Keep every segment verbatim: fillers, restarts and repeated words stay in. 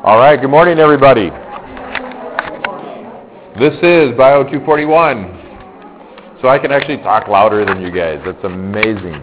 All right, good morning, everybody. This is Bio two forty-one. So I can actually talk louder than you guys. That's amazing.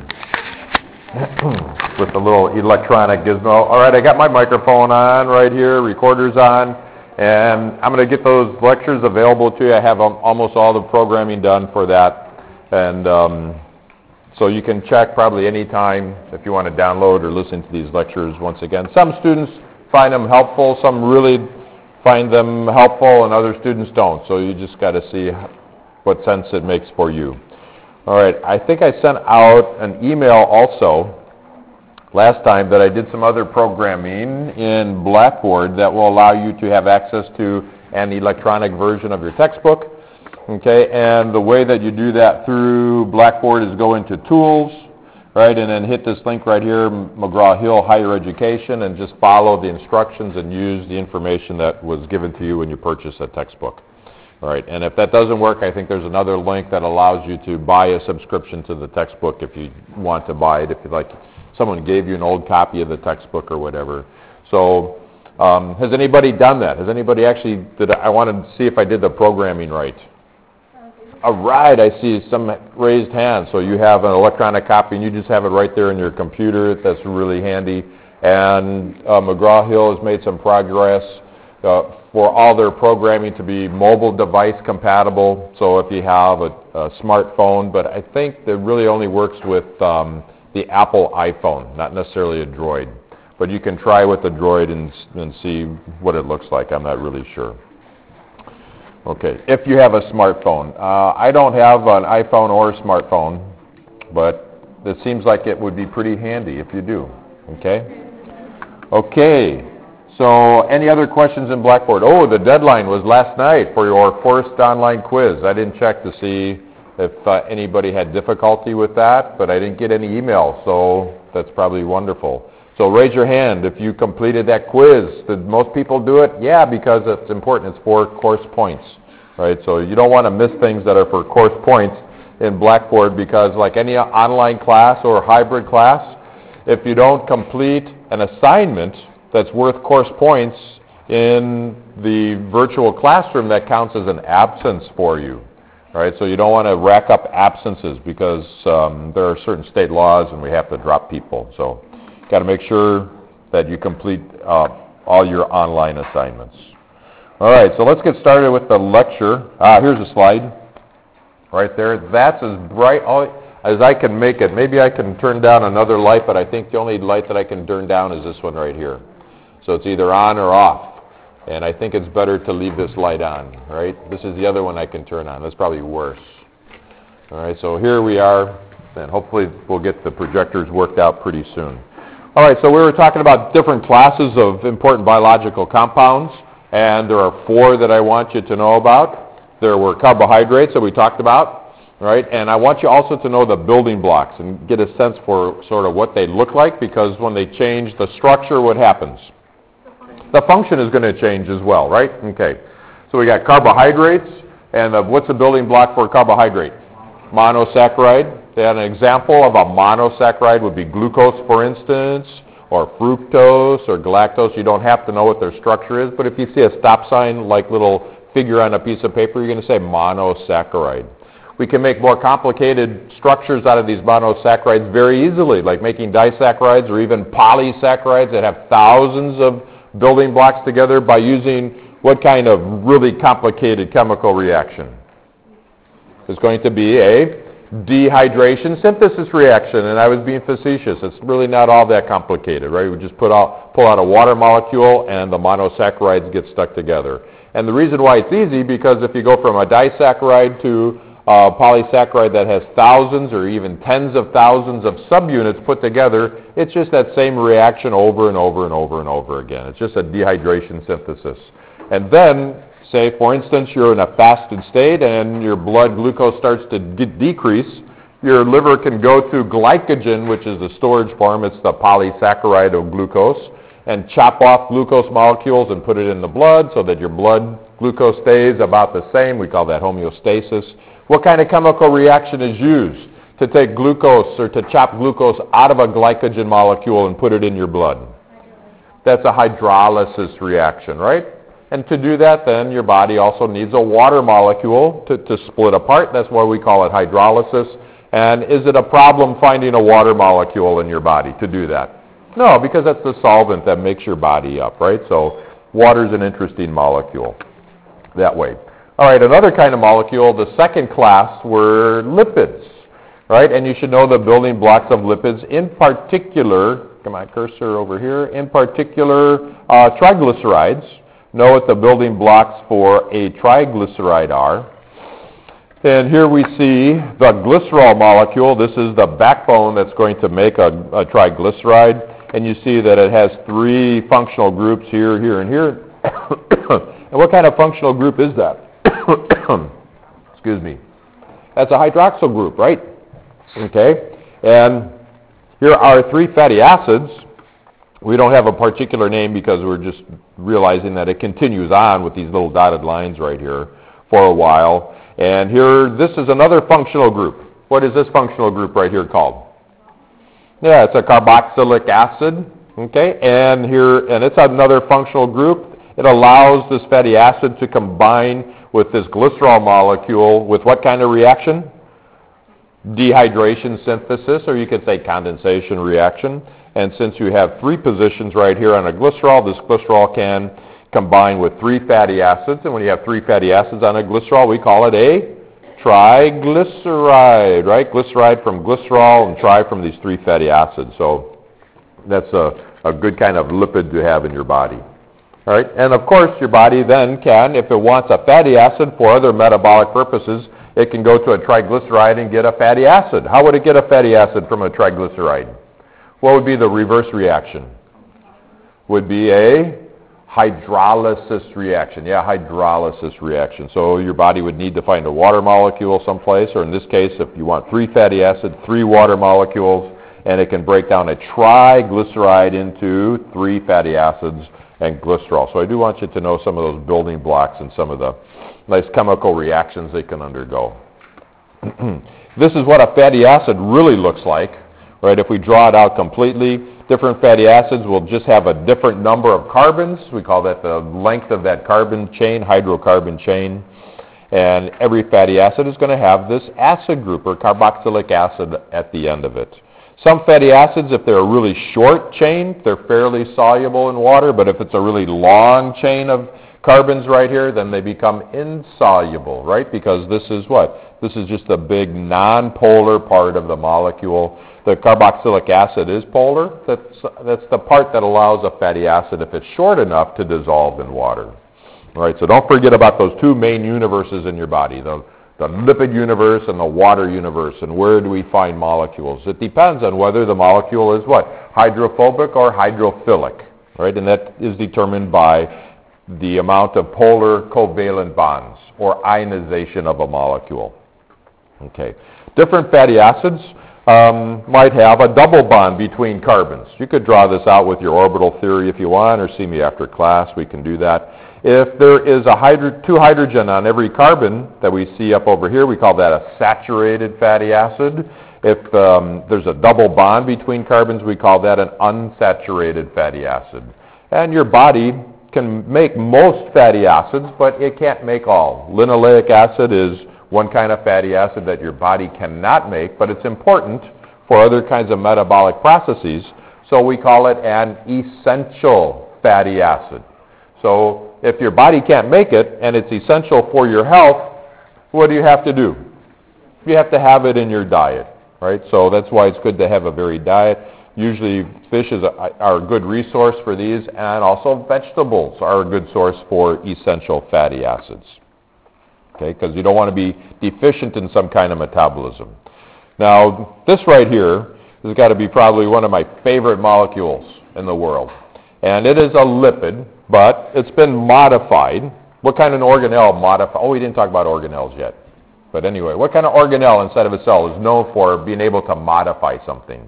With the little electronic gizmo. All right, I got my microphone on right here, recorder's on, and I'm going to get those lectures available to you. I have um, almost all the programming done for that. And um, so you can check probably any time if you want to download or listen to these lectures once again. Some students find them helpful, some really find them helpful, and other students don't. So you just got to see what sense it makes for you. All right, I think I sent out an email also last time that I did some other programming in Blackboard that will allow you to have access to an electronic version of your textbook. Okay, and the way that you do that through Blackboard is go into Tools, right, and then hit this link right here, McGraw-Hill Higher Education, and just follow the instructions and use the information that was given to you when you purchased a textbook. All right, and if that doesn't work, I think there's another link that allows you to buy a subscription to the textbook if you want to buy it, if you like, someone gave you an old copy of the textbook or whatever. So um, has anybody done that? Has anybody actually, did I, I wanted to see if I did the programming right. All right, I see some raised hands. So you have an electronic copy and you just have it right there in your computer. That's really handy. And uh, McGraw-Hill has made some progress uh, for all their programming to be mobile device compatible. So if you have a, a smartphone, but I think that really only works with um, the Apple iPhone, not necessarily a Droid. But you can try with the Droid and, and see what it looks like. I'm not really sure. Okay, if you have a smartphone. Uh, I don't have an iPhone or a smartphone, but it seems like it would be pretty handy if you do. Okay? Okay, so any other questions in Blackboard? Oh, the deadline was last night for your first online quiz. I didn't check to see if uh, anybody had difficulty with that, but I didn't get any emails, so that's probably wonderful. So raise your hand if you completed that quiz. Did most people do it? Yeah, because it's important. It's for course points, right? So you don't want to miss things that are for course points in Blackboard because like any online class or hybrid class, if you don't complete an assignment that's worth course points in the virtual classroom, that counts as an absence for you, right? So you don't want to rack up absences because um, there are certain state laws and we have to drop people. So got to make sure that you complete uh, all your online assignments. All right, so let's get started with the lecture. Uh, here's a slide right there. That's as bright as I can make it. Maybe I can turn down another light, but I think the only light that I can turn down is this one right here. So it's either on or off. And I think it's better to leave this light on, right? This is the other one I can turn on. That's probably worse. All right, so here we are, and hopefully we'll get the projectors worked out pretty soon. All right, so we were talking about different classes of important biological compounds, and there are four that I want you to know about. There were carbohydrates that we talked about, right? And I want you also to know the building blocks and get a sense for sort of what they look like, because when they change the structure, what happens? The function is going to change as well, right? Okay, so we got carbohydrates, and uh, what's the building block for a carbohydrate? Monosaccharide. And an example of a monosaccharide would be glucose, for instance, or fructose or galactose. You don't have to know what their structure is, but if you see a stop sign like little figure on a piece of paper, you're going to say monosaccharide. We can make more complicated structures out of these monosaccharides very easily, like making disaccharides or even polysaccharides that have thousands of building blocks together by using what kind of really complicated chemical reaction? It's going to be a dehydration synthesis reaction, and I was being facetious. It's really not all that complicated, right? We just put out, pull out a water molecule and the monosaccharides get stuck together. And the reason why it's easy, because if you go from a disaccharide to a polysaccharide that has thousands or even tens of thousands of subunits put together, it's just that same reaction over and over and over and over again. It's just a dehydration synthesis. And then say, for instance, you're in a fasted state and your blood glucose starts to de- decrease. Your liver can go to glycogen, which is the storage form. It's the polysaccharide of glucose, and chop off glucose molecules and put it in the blood so that your blood glucose stays about the same. We call that homeostasis. What kind of chemical reaction is used to take glucose or to chop glucose out of a glycogen molecule and put it in your blood? That's a hydrolysis reaction, right? And to do that, then your body also needs a water molecule to, to split apart. That's why we call it hydrolysis. And is it a problem finding a water molecule in your body to do that? No, because that's the solvent that makes your body up, right? So water is an interesting molecule that way. All right, another kind of molecule, the second class, were lipids, right? And you should know the building blocks of lipids, in particular, get my cursor over here, in particular, uh, triglycerides. Know what the building blocks for a triglyceride are. And here we see the glycerol molecule. This is the backbone that's going to make a, a triglyceride. And you see that it has three functional groups here, here, and here. And what kind of functional group is that? Excuse me. That's a hydroxyl group, right? Okay. And here are three fatty acids. We don't have a particular name because we're just realizing that it continues on with these little dotted lines right here for a while. And here, this is another functional group. What is this functional group right here called? Yeah, it's a carboxylic acid. Okay, and here, and it's another functional group. It allows this fatty acid to combine with this glycerol molecule with what kind of reaction? Dehydration synthesis, or you could say condensation reaction. And since you have three positions right here on a glycerol, this glycerol can combine with three fatty acids. And when you have three fatty acids on a glycerol, we call it a triglyceride, right? Glyceride from glycerol and tri from these three fatty acids. So that's a, a good kind of lipid to have in your body. All right? And of course, your body then can, if it wants a fatty acid for other metabolic purposes, it can go to a triglyceride and get a fatty acid. How would it get a fatty acid from a triglyceride? What would be the reverse reaction? Would be a hydrolysis reaction. Yeah, hydrolysis reaction. So your body would need to find a water molecule someplace, or in this case, if you want three fatty acids, three water molecules, and it can break down a triglyceride into three fatty acids and glycerol. So I do want you to know some of those building blocks and some of the nice chemical reactions they can undergo. This is what a fatty acid really looks like. Right, if we draw it out completely, different fatty acids will just have a different number of carbons. We call that the length of that carbon chain, hydrocarbon chain. And every fatty acid is going to have this acid group or carboxylic acid at the end of it. Some fatty acids, if they're a really short chain, they're fairly soluble in water. But if it's a really long chain of carbons right here, then they become insoluble, right? Because this is what? This is just a big non-polar part of the molecule. The carboxylic acid is polar. That's, that's the part that allows a fatty acid, if it's short enough, to dissolve in water. All right, so don't forget about those two main universes in your body, the, the lipid universe and the water universe, and where do we find molecules? It depends on whether the molecule is what? Hydrophobic or hydrophilic, right? And that is determined by the amount of polar covalent bonds or ionization of a molecule. Okay. Different fatty acids um, might have a double bond between carbons. You could draw this out with your orbital theory if you want, or see me after class. We can do that. If there is a hydro- two hydrogen on every carbon that we see up over here, we call that a saturated fatty acid. If um, there's a double bond between carbons, we call that an unsaturated fatty acid. And your body can make most fatty acids, but it can't make all. Linoleic acid is one kind of fatty acid that your body cannot make, but it's important for other kinds of metabolic processes, so we call it an essential fatty acid. So if your body can't make it and it's essential for your health, what do you have to do? You have to have it in your diet, right? So that's why it's good to have a varied diet. Usually fish is a, are a good resource for these, and also vegetables are a good source for essential fatty acids. Okay, because you don't want to be deficient in some kind of metabolism. Now, this right here has got to be probably one of my favorite molecules in the world. And it is a lipid, but it's been modified. What kind of an organelle modified? Oh, we didn't talk about organelles yet. But anyway, what kind of organelle inside of a cell is known for being able to modify something?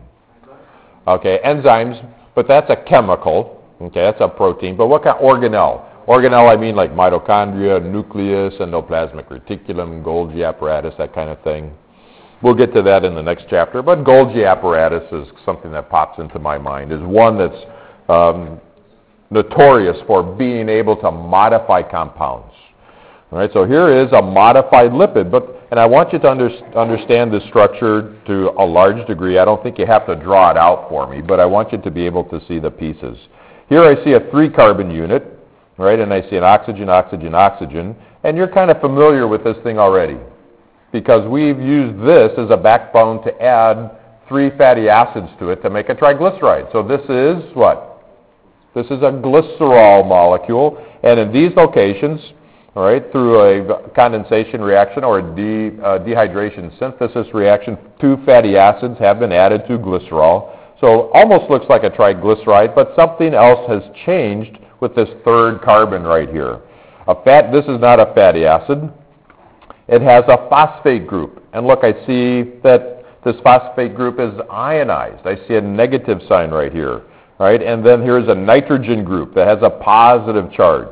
Okay, enzymes, but that's a chemical. Okay, that's a protein. But what kind of organelle? Organelle, I mean like mitochondria, nucleus, endoplasmic reticulum, Golgi apparatus, that kind of thing. We'll get to that in the next chapter. But Golgi apparatus is something that pops into my mind, is one that's um, notorious for being able to modify compounds. All right, so here is a modified lipid, but and I want you to under, understand this structure to a large degree. I don't think you have to draw it out for me, but I want you to be able to see the pieces. Here I see a three-carbon unit, right, and I see an oxygen, oxygen, oxygen, and you're kind of familiar with this thing already because we've used this as a backbone to add three fatty acids to it to make a triglyceride. So this is what? This is a glycerol molecule, and in these locations, all right, through a condensation reaction or a de, uh, dehydration synthesis reaction, two fatty acids have been added to glycerol. So almost looks like a triglyceride, but something else has changed with this third carbon right here. A fat, this is not a fatty acid. It has a phosphate group. And look, I see that this phosphate group is ionized. I see a negative sign right here, right? And then here's a nitrogen group that has a positive charge.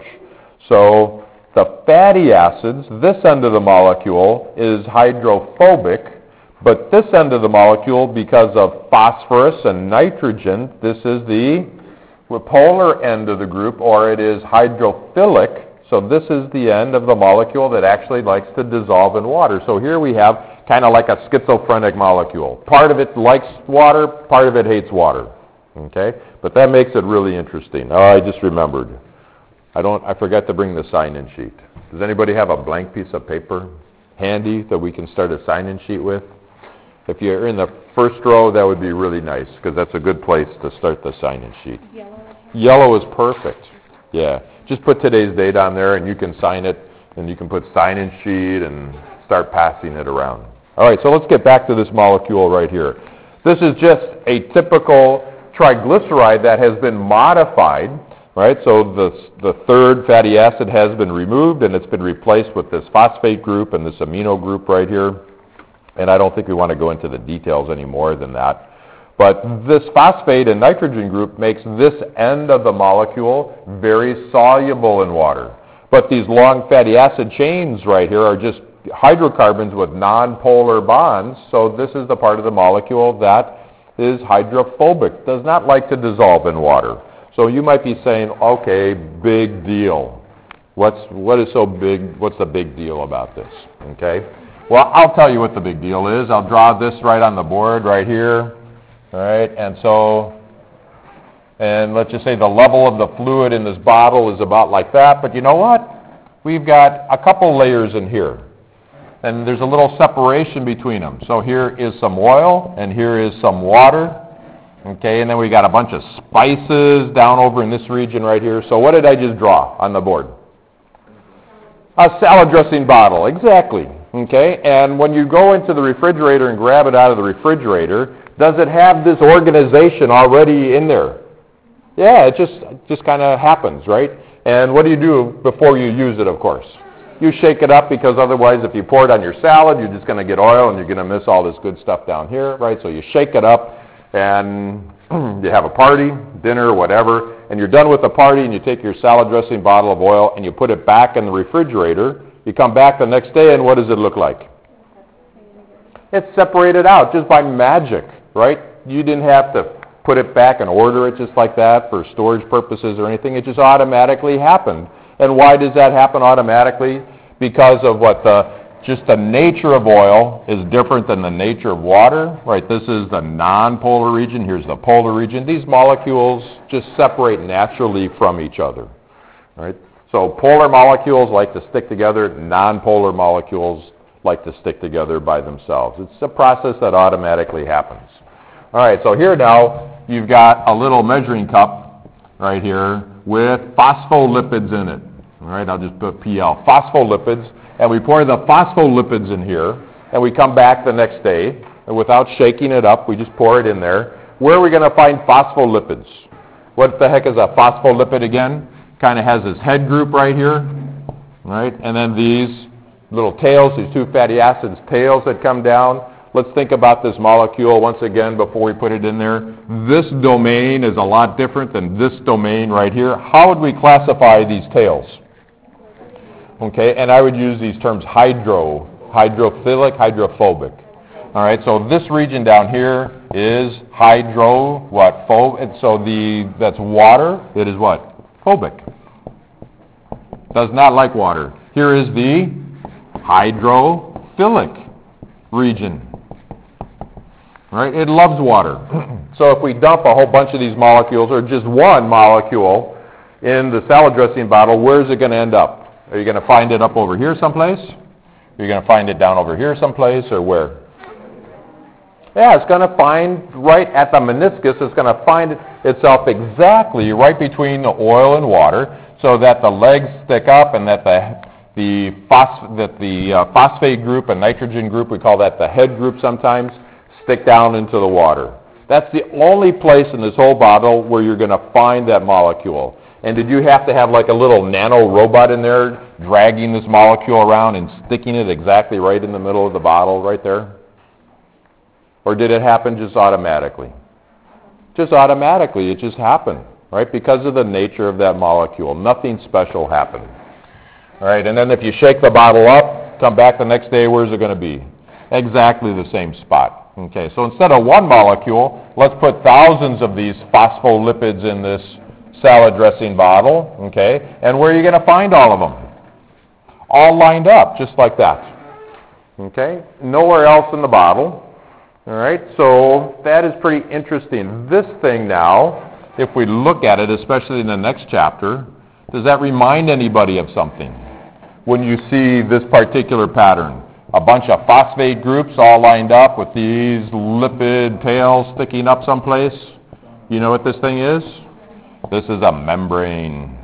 So the fatty acids, this end of the molecule is hydrophobic, but this end of the molecule, because of phosphorus and nitrogen, this is the polar end of the group, or it is hydrophilic. So this is the end of the molecule that actually likes to dissolve in water. So here we have kind of like a schizophrenic molecule. Part of it likes water, part of it hates water. Okay? But that makes it really interesting. Oh, I just remembered. I don't. I forgot to bring the sign-in sheet. Does anybody have a blank piece of paper handy that we can start a sign-in sheet with? If you're in the first row, that would be really nice because that's a good place to start the sign-in sheet. Yellow. Yellow is perfect. Yeah. Just put today's date on there, and you can sign it, and you can put sign-in sheet and start passing it around. All right. So let's get back to this molecule right here. This is just a typical triglyceride that has been modified. Right, so the, the third fatty acid has been removed, and it's been replaced with this phosphate group and this amino group right here. And I don't think we want to go into the details any more than that. But this phosphate and nitrogen group makes this end of the molecule very soluble in water. But these long fatty acid chains right here are just hydrocarbons with nonpolar bonds, so this is the part of the molecule that is hydrophobic, does not like to dissolve in water. So you might be saying, okay, big deal. What's, what is so big, what's the big deal about this? Okay? Well, I'll tell you what the big deal is. I'll draw this right on the board right here. All right, and so, and let's just say the level of the fluid in this bottle is about like that. But you know what? We've got a couple layers in here. And there's a little separation between them. So here is some oil, and here is some water. Okay, and then we got a bunch of spices down over in this region right here. So what did I just draw on the board? A salad dressing bottle, exactly. Okay, and when you go into the refrigerator and grab it out of the refrigerator, does it have this organization already in there? Yeah, it just just kind of happens, right? And what do you do before you use it, of course? You shake it up because otherwise if you pour it on your salad, you're just going to get oil and you're going to miss all this good stuff down here, right? So you shake it up. And you have a party, dinner, whatever, and you're done with the party, and you take your salad dressing bottle of oil, and you put it back in the refrigerator. You come back the next day, and what does it look like? It's separated out just by magic, right? You didn't have to put it back and order it just like that for storage purposes or anything. It just automatically happened. And why does that happen automatically? Because of what the just the nature of oil is different than the nature of water, right? This is the non-polar region. Here's the polar region. These molecules just separate naturally from each other, right? So polar molecules like to stick together. Non-polar molecules like to stick together by themselves. It's a process that automatically happens. All right, so here now you've got a little measuring cup right here with phospholipids in it. All right, I'll just put P L, phospholipids. And we pour the phospholipids in here, and we come back the next day, and without shaking it up, we just pour it in there. Where are we going to find phospholipids? What the heck is a phospholipid again? Kind of has this head group right here, right? And then these little tails, these two fatty acids tails that come down. Let's think about this molecule once again before we put it in there. This domain is a lot different than this domain right here. How would we classify these tails? Okay, and I would use these terms hydro, hydrophilic, hydrophobic. All right, so this region down here is hydro, what, pho, and so the, that's water. It is what? hydrophobic. Does not like water. Here is the hydrophilic region. Right? It loves water. So if we dump a whole bunch of these molecules, or just one molecule, in the salad dressing bottle, where is it going to end up? Are you going to find it up over here someplace? Are you going to find it down over here someplace, or where? Yeah, it's going to find right at the meniscus. It's going to find itself exactly right between the oil and water, so that the legs stick up and that the the, phos- that the uh, phosphate group and nitrogen group, we call that the head group sometimes, stick down into the water. That's the only place in this whole bottle where you're going to find that molecule. And did you have to have like a little nano robot in there dragging this molecule around and sticking it exactly right in the middle of the bottle right there? Or did it happen just automatically? Just automatically, it just happened, right? Because of the nature of that molecule. Nothing special happened. All right, and then if you shake the bottle up, come back the next day, where's it going to be? Exactly the same spot. Okay, so instead of one molecule, let's put thousands of these phospholipids in this salad dressing bottle, okay? And where are you going to find all of them? All lined up, just like that. Okay? Nowhere else in the bottle. All right, so that is pretty interesting. This thing now, if we look at it, especially in the next chapter, does that remind anybody of something? When you see this particular pattern, a bunch of phosphate groups all lined up with these lipid tails sticking up someplace, you know what this thing is? This is a membrane.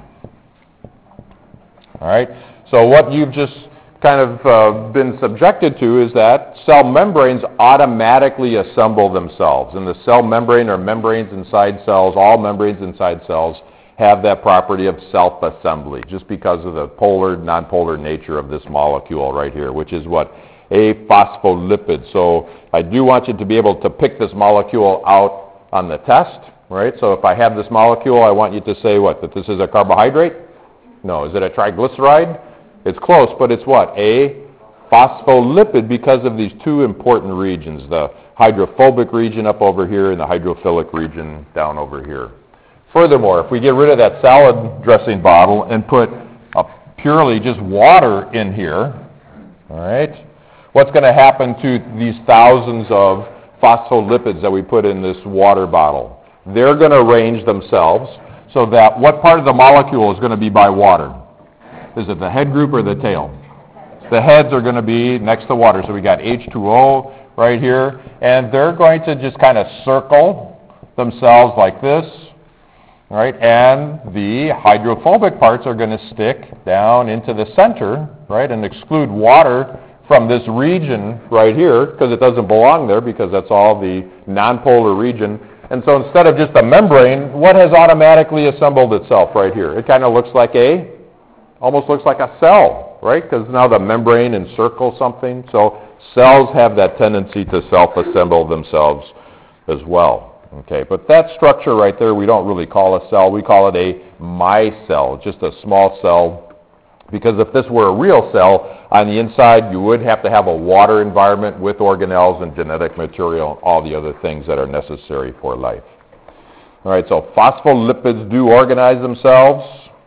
All right, so what you've just kind of uh, been subjected to is that cell membranes automatically assemble themselves. And the cell membrane or membranes inside cells, all membranes inside cells, have that property of self-assembly, just because of the polar, non-polar nature of this molecule right here, which is what? A phospholipid. So I do want you to be able to pick this molecule out on the test, right? So if I have this molecule, I want you to say what? That this is a carbohydrate? No. Is it a triglyceride? It's close, but it's what? A phospholipid, because of these two important regions, the hydrophobic region up over here and the hydrophilic region down over here. Furthermore, if we get rid of that salad dressing bottle and put a purely just water in here, all right, what's going to happen to these thousands of phospholipids that we put in this water bottle? They're going to arrange themselves so that what part of the molecule is going to be by water? Is it the head group or the tail? The heads are going to be next to water. So we got H two O right here, and they're going to just kind of circle themselves like this. Right, and the hydrophobic parts are going to stick down into the center, right, and exclude water from this region right here, because it doesn't belong there, because that's all the nonpolar region. And so instead of just a membrane, what has automatically assembled itself right here? It kind of looks like a, almost looks like a cell, right, because now the membrane encircles something. So cells have that tendency to self-assemble themselves as well. Okay, but that structure right there we don't really call a cell. We call it a micelle, just a small cell, because if this were a real cell, on the inside you would have to have a water environment with organelles and genetic material and all the other things that are necessary for life. All right, so phospholipids do organize themselves,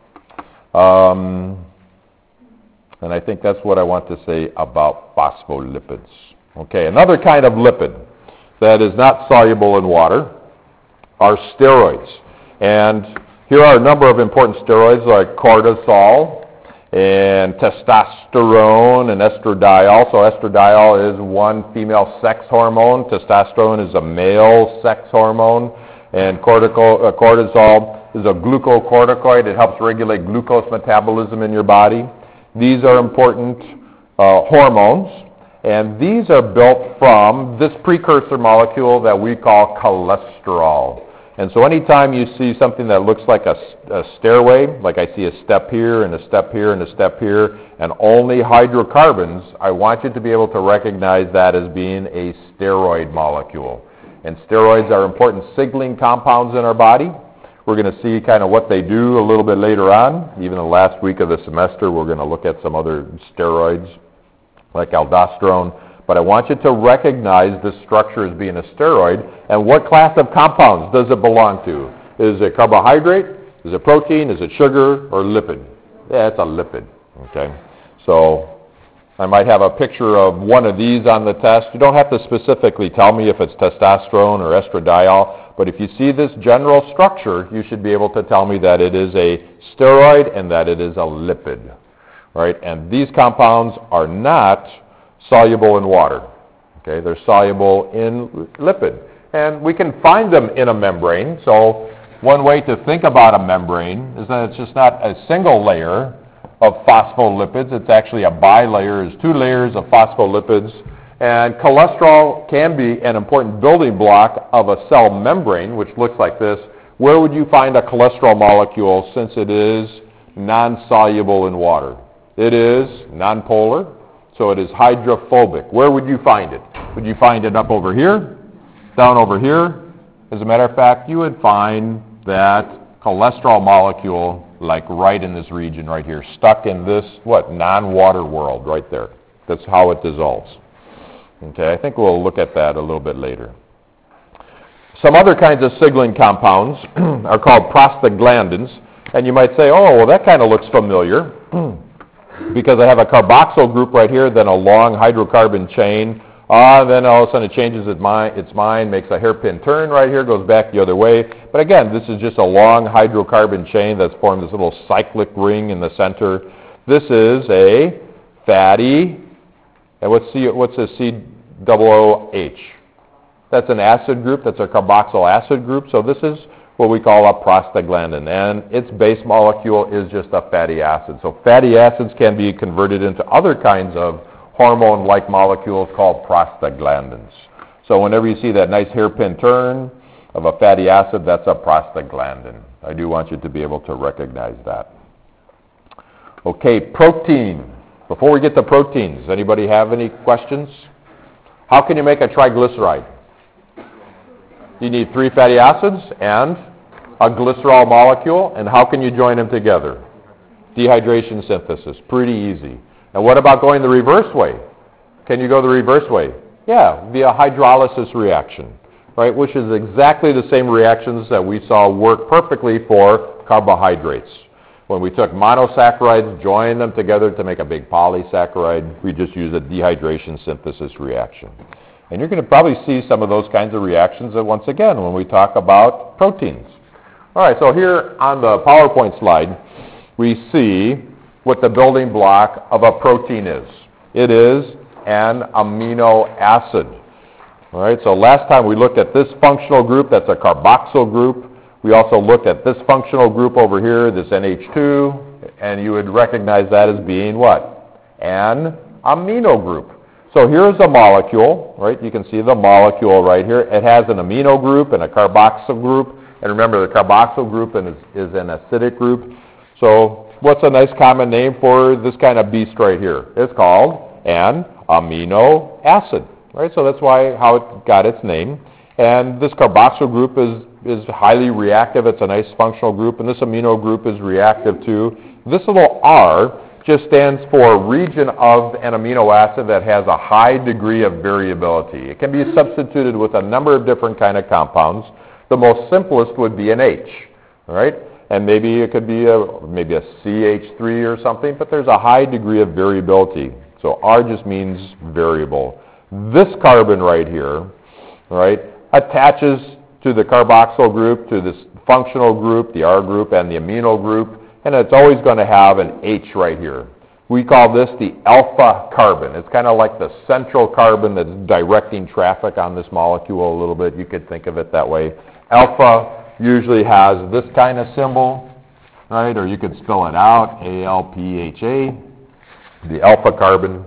um, and I think that's what I want to say about phospholipids. Okay, another kind of lipid that is not soluble in water are steroids. And here are a number of important steroids like cortisol and testosterone and estradiol. So estradiol is one female sex hormone. Testosterone is a male sex hormone. And cortico, uh, cortisol is a glucocorticoid. It helps regulate glucose metabolism in your body. These are important uh, hormones. And these are built from this precursor molecule that we call cholesterol. And so anytime you see something that looks like a, a stairway, like I see a step here and a step here and a step here, and only hydrocarbons, I want you to be able to recognize that as being a steroid molecule. And steroids are important signaling compounds in our body. We're going to see kind of what they do a little bit later on. Even the last week of the semester, we're going to look at some other steroids, like aldosterone, but I want you to recognize this structure as being a steroid, and what class of compounds does it belong to? Is it carbohydrate? Is it protein, is it sugar, or lipid? Yeah, it's a lipid, okay? So I might have a picture of one of these on the test. You don't have to specifically tell me if it's testosterone or estradiol, but if you see this general structure, you should be able to tell me that it is a steroid and that it is a lipid, right? And these compounds are not soluble in water, okay? They're soluble in lipid. And we can find them in a membrane. So one way to think about a membrane is that it's just not a single layer of phospholipids. It's actually a bilayer. It's two layers of phospholipids. And cholesterol can be an important building block of a cell membrane, which looks like this. Where would you find a cholesterol molecule since it is non-soluble in water? It is nonpolar, so it is hydrophobic. Where would you find it? Would you find it up over here? Down over here? As a matter of fact, you would find that cholesterol molecule like right in this region right here, stuck in this, what, non-water world right there. That's how it dissolves. Okay, I think we'll look at that a little bit later. Some other kinds of signaling compounds are called prostaglandins, and you might say, oh, well, that kind of looks familiar because I have a carboxyl group right here, then a long hydrocarbon chain. Ah, uh, then all of a sudden it changes its mind, its mind, makes a hairpin turn right here, goes back the other way. But again, this is just a long hydrocarbon chain that's formed this little cyclic ring in the center. This is a fatty, and what's C, what's a C O O H? That's an acid group. That's a carboxyl acid group. So this is what we call a prostaglandin, and its base molecule is just a fatty acid. So fatty acids can be converted into other kinds of hormone-like molecules called prostaglandins. So whenever you see that nice hairpin turn of a fatty acid, that's a prostaglandin. I do want you to be able to recognize that. Okay, protein. Before we get to proteins, anybody have any questions? How can you make a triglyceride? You need three fatty acids and a glycerol molecule, and how can you join them together? Dehydration synthesis, pretty easy. And what about going the reverse way? Can you go the reverse way? Yeah, via hydrolysis reaction, right, which is exactly the same reactions that we saw work perfectly for carbohydrates. When we took monosaccharides, joined them together to make a big polysaccharide, we just use a dehydration synthesis reaction. And you're going to probably see some of those kinds of reactions once again when we talk about proteins. All right, so here on the PowerPoint slide, we see what the building block of a protein is. It is an amino acid. All right, so last time we looked at this functional group, that's a carboxyl group. We also looked at this functional group over here, this N H two, and you would recognize that as being what? An amino group. So here's a molecule, right? You can see the molecule right here. It has an amino group and a carboxyl group. And remember, the carboxyl group is, is an acidic group. So what's a nice common name for this kind of beast right here? It's called an amino acid, right? So that's why how it got its name. And this carboxyl group is, is highly reactive. It's a nice functional group, and this amino group is reactive too. This little R just stands for region of an amino acid that has a high degree of variability. It can be substituted with a number of different kind of compounds. The most simplest would be an H, all right? And maybe it could be a maybe a C H three or something, but there's a high degree of variability. So R just means variable. This carbon right here, right, attaches to the carboxyl group, to this functional group, the R group, and the amino group, and it's always going to have an H right here. We call this the alpha carbon. It's kind of like the central carbon that's directing traffic on this molecule a little bit. You could think of it that way. Alpha usually has this kind of symbol, right? Or you could spell it out, A L P H A, the alpha carbon.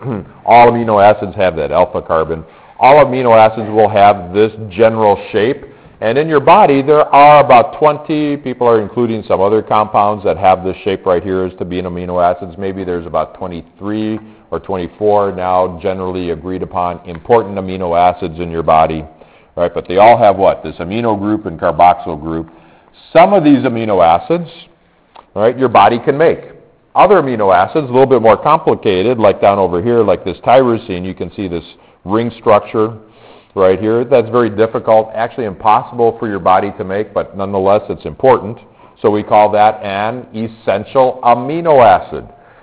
All amino acids have that alpha carbon. All amino acids will have this general shape. And in your body, there are about twenty, people are including some other compounds that have this shape right here as to be an amino acids. Maybe there's about twenty-three or twenty-four now generally agreed upon important amino acids in your body. Right, but they all have what? This amino group and carboxyl group. Some of these amino acids, right, your body can make. Other amino acids, a little bit more complicated, like down over here, like this tyrosine, you can see this ring structure right here. That's very difficult, actually impossible for your body to make, but nonetheless it's important. So we call that an essential amino acid.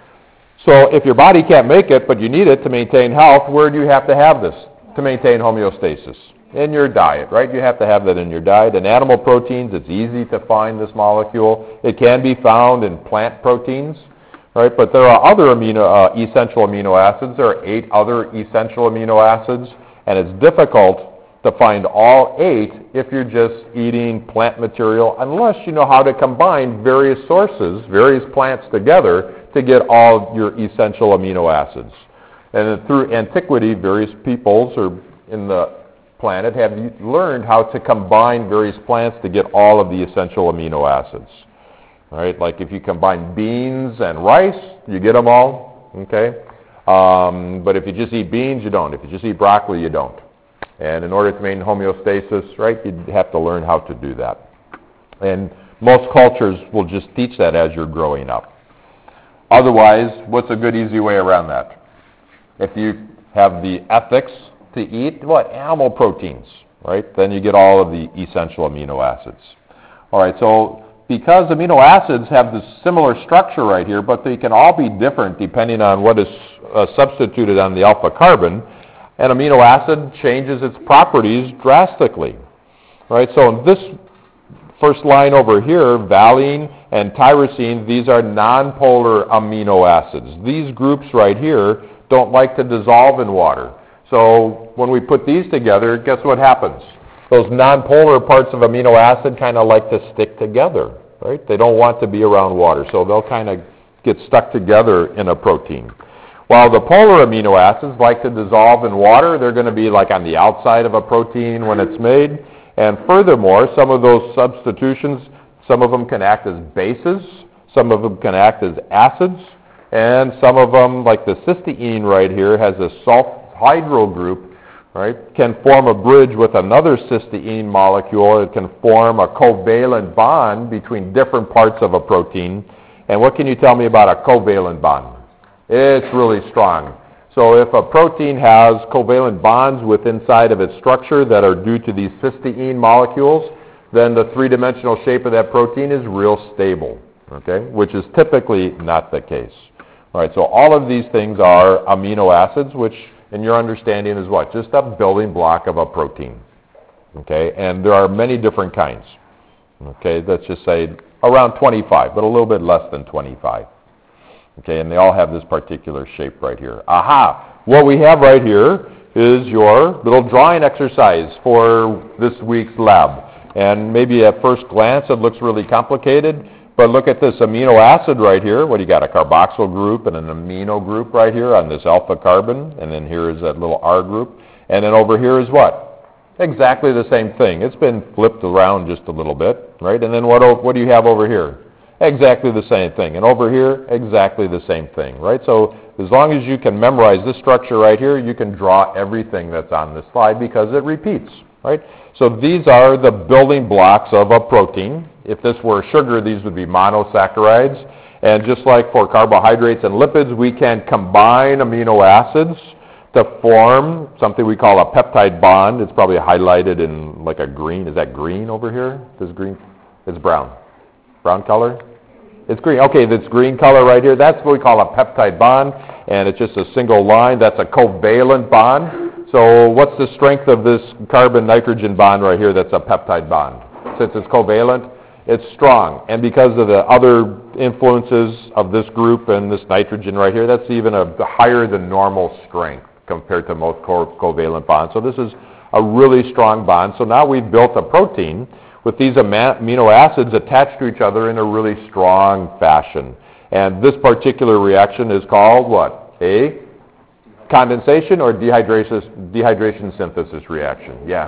So if your body can't make it, but you need it to maintain health, where do you have to have this to maintain homeostasis? In your diet, right? You have to have that in your diet. In animal proteins, it's easy to find this molecule. It can be found in plant proteins, right? But there are other amino, uh, essential amino acids. There are eight other essential amino acids, and it's difficult to find all eight if you're just eating plant material, unless you know how to combine various sources, various plants together to get all your essential amino acids. And through antiquity, various peoples or in the planet have learned how to combine various plants to get all of the essential amino acids. All right, like if you combine beans and rice, you get them all, okay? Um, but if you just eat beans, you don't. If you just eat broccoli, you don't. And in order to maintain homeostasis, right, you'd have to learn how to do that. And most cultures will just teach that as you're growing up. Otherwise, what's a good, easy way around that? If you have the ethics to eat, what? Animal proteins, right? Then you get all of the essential amino acids. All right, so because amino acids have this similar structure right here, but they can all be different depending on what is uh, substituted on the alpha carbon, an amino acid changes its properties drastically, right? So in this first line over here, valine and tyrosine, these are nonpolar amino acids. These groups right here don't like to dissolve in water. So when we put these together, guess what happens? Those nonpolar parts of amino acid kind of like to stick together, right? They don't want to be around water, so they'll kind of get stuck together in a protein. While the polar amino acids like to dissolve in water, they're going to be like on the outside of a protein when it's made. And furthermore, some of those substitutions, some of them can act as bases, some of them can act as acids, and some of them, like the cysteine right here, has a sulfhydryl group, right, can form a bridge with another cysteine molecule. It can form a covalent bond between different parts of a protein. And what can you tell me about a covalent bond? It's really strong. So if a protein has covalent bonds with inside of its structure that are due to these cysteine molecules, then the three-dimensional shape of that protein is real stable, okay, which is typically not the case. All right, so all of these things are amino acids, which in your understanding is what? Just a building block of a protein, okay, and there are many different kinds, okay, let's just say around twenty-five, but a little bit less than twenty-five. Okay, and they all have this particular shape right here. Aha! What we have right here is your little drawing exercise for this week's lab. And maybe at first glance it looks really complicated, but look at this amino acid right here. What do you got? A carboxyl group and an amino group right here on this alpha carbon, and then here is that little R group. And then over here is what? Exactly the same thing. It's been flipped around just a little bit, right? And then what, what do you have over here? Exactly the same thing. And over here, exactly the same thing, right? So as long as you can memorize this structure right here, you can draw everything that's on this slide because it repeats, right? So these are the building blocks of a protein. If this were sugar, these would be monosaccharides. And just like for carbohydrates and lipids, we can combine amino acids to form something we call a peptide bond. It's probably highlighted in like a green. Is that green over here? This green? It's brown. Brown color? It's green. Okay, this green color right here, that's what we call a peptide bond, and it's just a single line. That's a covalent bond. So what's the strength of this carbon-nitrogen bond right here that's a peptide bond? Since it's covalent, it's strong. And because of the other influences of this group and this nitrogen right here, that's even a higher than normal strength compared to most co- covalent bonds. So this is a really strong bond. So now we've built a protein with these amino acids attached to each other in a really strong fashion. And this particular reaction is called what? A condensation or dehydration, dehydration synthesis reaction. Yeah.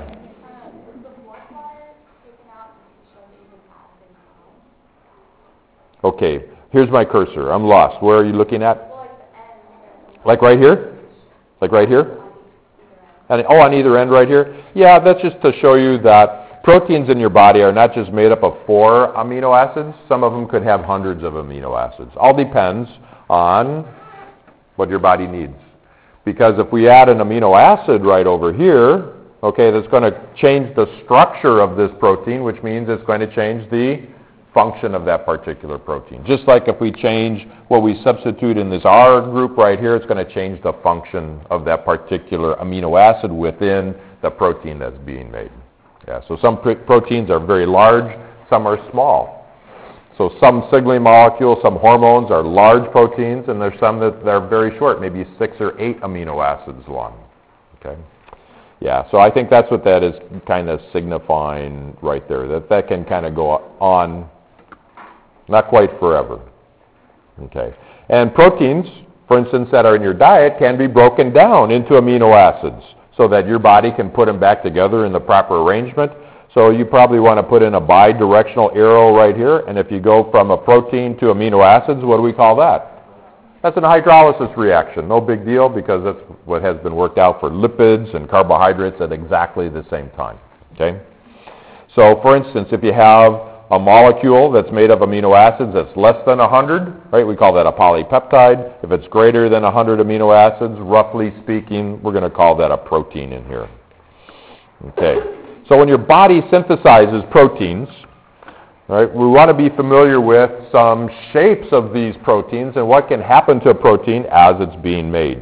Okay, here's my cursor. I'm lost. Where are you looking at? Like right here? Like right here? And, oh, on either end right here? Yeah, that's just to show you that proteins in your body are not just made up of four amino acids. Some of them could have hundreds of amino acids. All depends on what your body needs. Because if we add an amino acid right over here, okay, that's going to change the structure of this protein, which means it's going to change the function of that particular protein. Just like if we change what we substitute in this R group right here, it's going to change the function of that particular amino acid within the protein that's being made. Yeah, so some pr- proteins are very large, some are small. So some signaling molecules, some hormones are large proteins, and there's some that are very short, maybe six or eight amino acids long. Okay. Yeah, so I think that's what that is kind of signifying right there, that that can kind of go on not quite forever. Okay. And proteins, for instance, that are in your diet can be broken down into amino acids so that your body can put them back together in the proper arrangement. So you probably want to put in a bidirectional arrow right here, and if you go from a protein to amino acids, what do we call that? That's an hydrolysis reaction. No big deal, because that's what has been worked out for lipids and carbohydrates at exactly the same time. Okay? So, for instance, if you have a molecule that's made of amino acids that's less than one hundred, right, we call that a polypeptide. If it's greater than one hundred amino acids, roughly speaking, we're going to call that a protein in here. Okay. So when your body synthesizes proteins, right, we want to be familiar with some shapes of these proteins and what can happen to a protein as it's being made.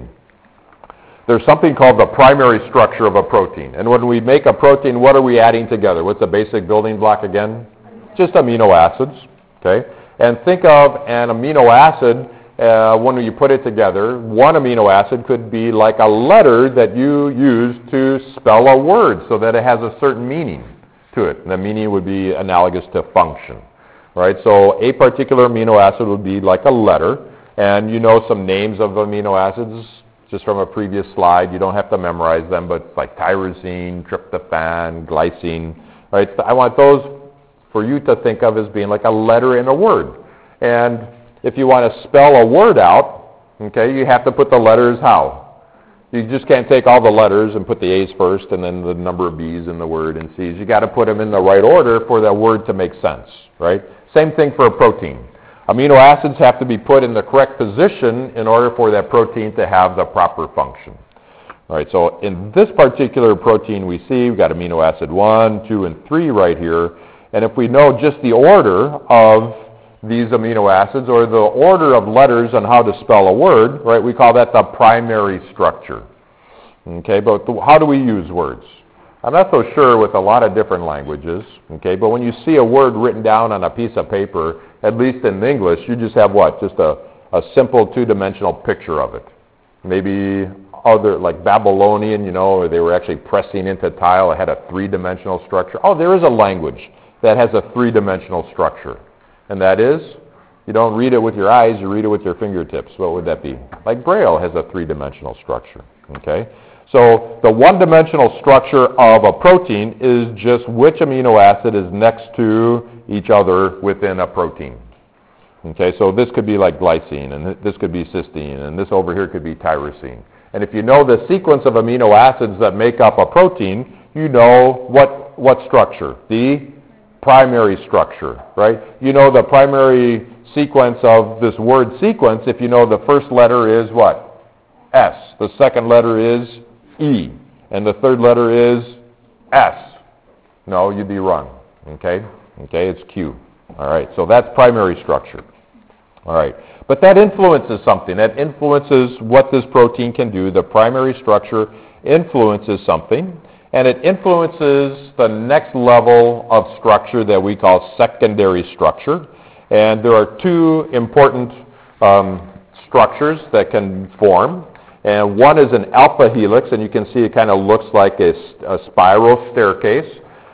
There's something called the primary structure of a protein. And when we make a protein, what are we adding together? What's the basic building block again? Just amino acids. Okay? And think of an amino acid, uh, when you put it together, one amino acid could be like a letter that you use to spell a word so that it has a certain meaning to it. And the meaning would be analogous to function, right? So a particular amino acid would be like a letter, and you know some names of amino acids just from a previous slide. You don't have to memorize them, but it's like tyrosine, tryptophan, glycine, right? So I want those for you to think of as being like a letter in a word. And if you want to spell a word out, okay, you have to put the letters how? You just can't take all the letters and put the A's first and then the number of B's in the word and C's. You got to put them in the right order for that word to make sense, right? Same thing for a protein. Amino acids have to be put in the correct position in order for that protein to have the proper function. All right, so in this particular protein we see, we've got amino acid one, two, and three right here. And if we know just the order of these amino acids, or the order of letters on how to spell a word, right, we call that the primary structure. Okay, but the, how do we use words? I'm not so sure with a lot of different languages, okay, but when you see a word written down on a piece of paper, at least in English, you just have what? Just a, a simple two-dimensional picture of it. Maybe other, like Babylonian, you know, where they were actually pressing into tile, it had a three-dimensional structure. Oh, there is a language that has a three-dimensional structure. And that is, you don't read it with your eyes, you read it with your fingertips. What would that be? Like Braille has a three-dimensional structure. Okay? So the one-dimensional structure of a protein is just which amino acid is next to each other within a protein. Okay, so this could be like glycine, and this could be cysteine, and this over here could be tyrosine. And if you know the sequence of amino acids that make up a protein, you know what, what structure? The primary structure, right? You know the primary sequence of this word sequence if you know the first letter is what? S. The second letter is E. And the third letter is S. No, you'd be wrong. Okay? Okay, it's Q. All right, so that's primary structure. All right. But that influences something. That influences what this protein can do. The primary structure influences something. And it influences the next level of structure that we call secondary structure. And there are two important um, structures that can form. And one is an alpha helix, and you can see it kind of looks like a, a spiral staircase.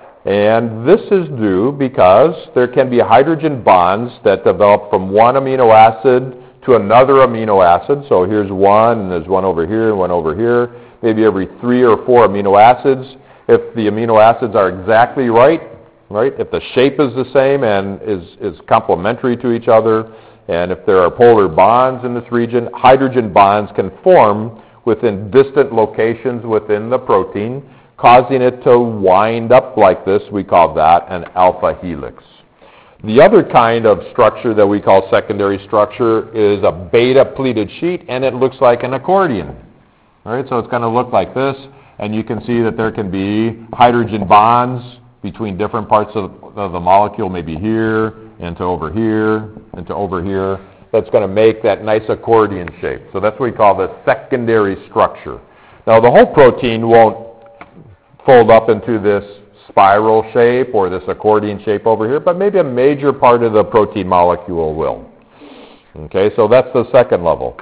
And this is due because there can be hydrogen bonds that develop from one amino acid to another amino acid. So here's one, and there's one over here, and one over here. Maybe every three or four amino acids. If the amino acids are exactly right, right, if the shape is the same and is, is complementary to each other, and if there are polar bonds in this region, hydrogen bonds can form within distant locations within the protein, causing it to wind up like this. We call that an alpha helix. The other kind of structure that we call secondary structure is a beta pleated sheet, and it looks like an accordion. All right, so it's going to look like this, and you can see that there can be hydrogen bonds between different parts of, of the molecule, maybe here, into over here, into over here. That's going to make that nice accordion shape. So that's what we call the secondary structure. Now, the whole protein won't fold up into this spiral shape or this accordion shape over here, but maybe a major part of the protein molecule will. Okay, so that's the second level.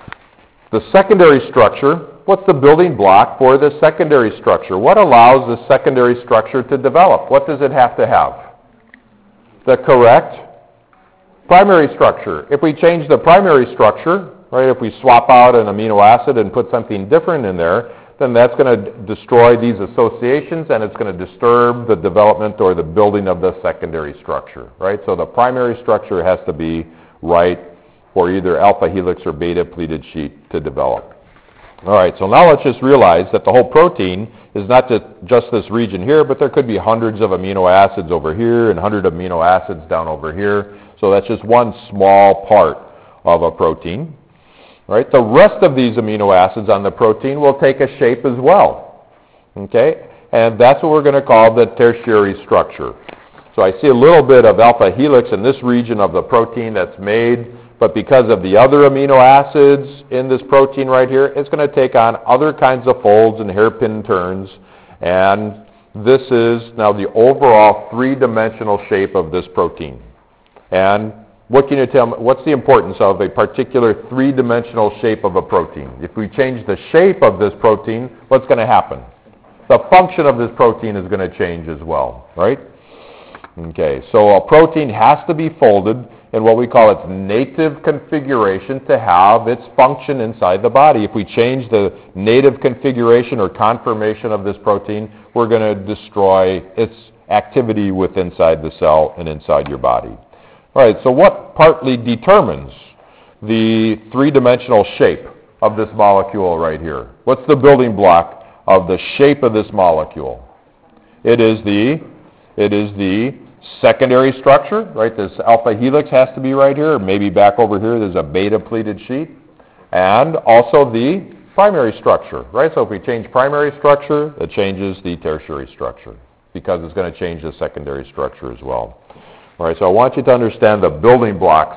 The secondary structure, what's the building block for the secondary structure? What allows the secondary structure to develop? What does it have to have? The correct primary structure. If we change the primary structure, right, if we swap out an amino acid and put something different in there, then that's going to destroy these associations and it's going to disturb the development or the building of the secondary structure, right? So the primary structure has to be right for either alpha helix or beta pleated sheet to develop. All right, so now let's just realize that the whole protein is not just, just this region here, but there could be hundreds of amino acids over here and hundred amino acids down over here. So that's just one small part of a protein. Right? The rest of these amino acids on the protein will take a shape as well. Okay? And that's what we're going to call the tertiary structure. So I see a little bit of alpha helix in this region of the protein that's made, but because of the other amino acids in this protein right here, it's going to take on other kinds of folds and hairpin turns. And this is now the overall three-dimensional shape of this protein. And what can you tell me, what's the importance of a particular three-dimensional shape of a protein? If we change the shape of this protein, what's going to happen? The function of this protein is going to change as well, right? Okay, so a protein has to be folded in what we call its native configuration to have its function inside the body. If we change the native configuration or conformation of this protein, we're going to destroy its activity with inside the cell and inside your body. All right, so what partly determines the three-dimensional shape of this molecule right here? What's the building block of the shape of this molecule? It is the, it is the secondary structure, right? This alpha helix has to be right here, or maybe back over here there's a beta pleated sheet, and also the primary structure, right? So if we change primary structure, it changes the tertiary structure because it's going to change the secondary structure as well. All right, so I want you to understand the building blocks.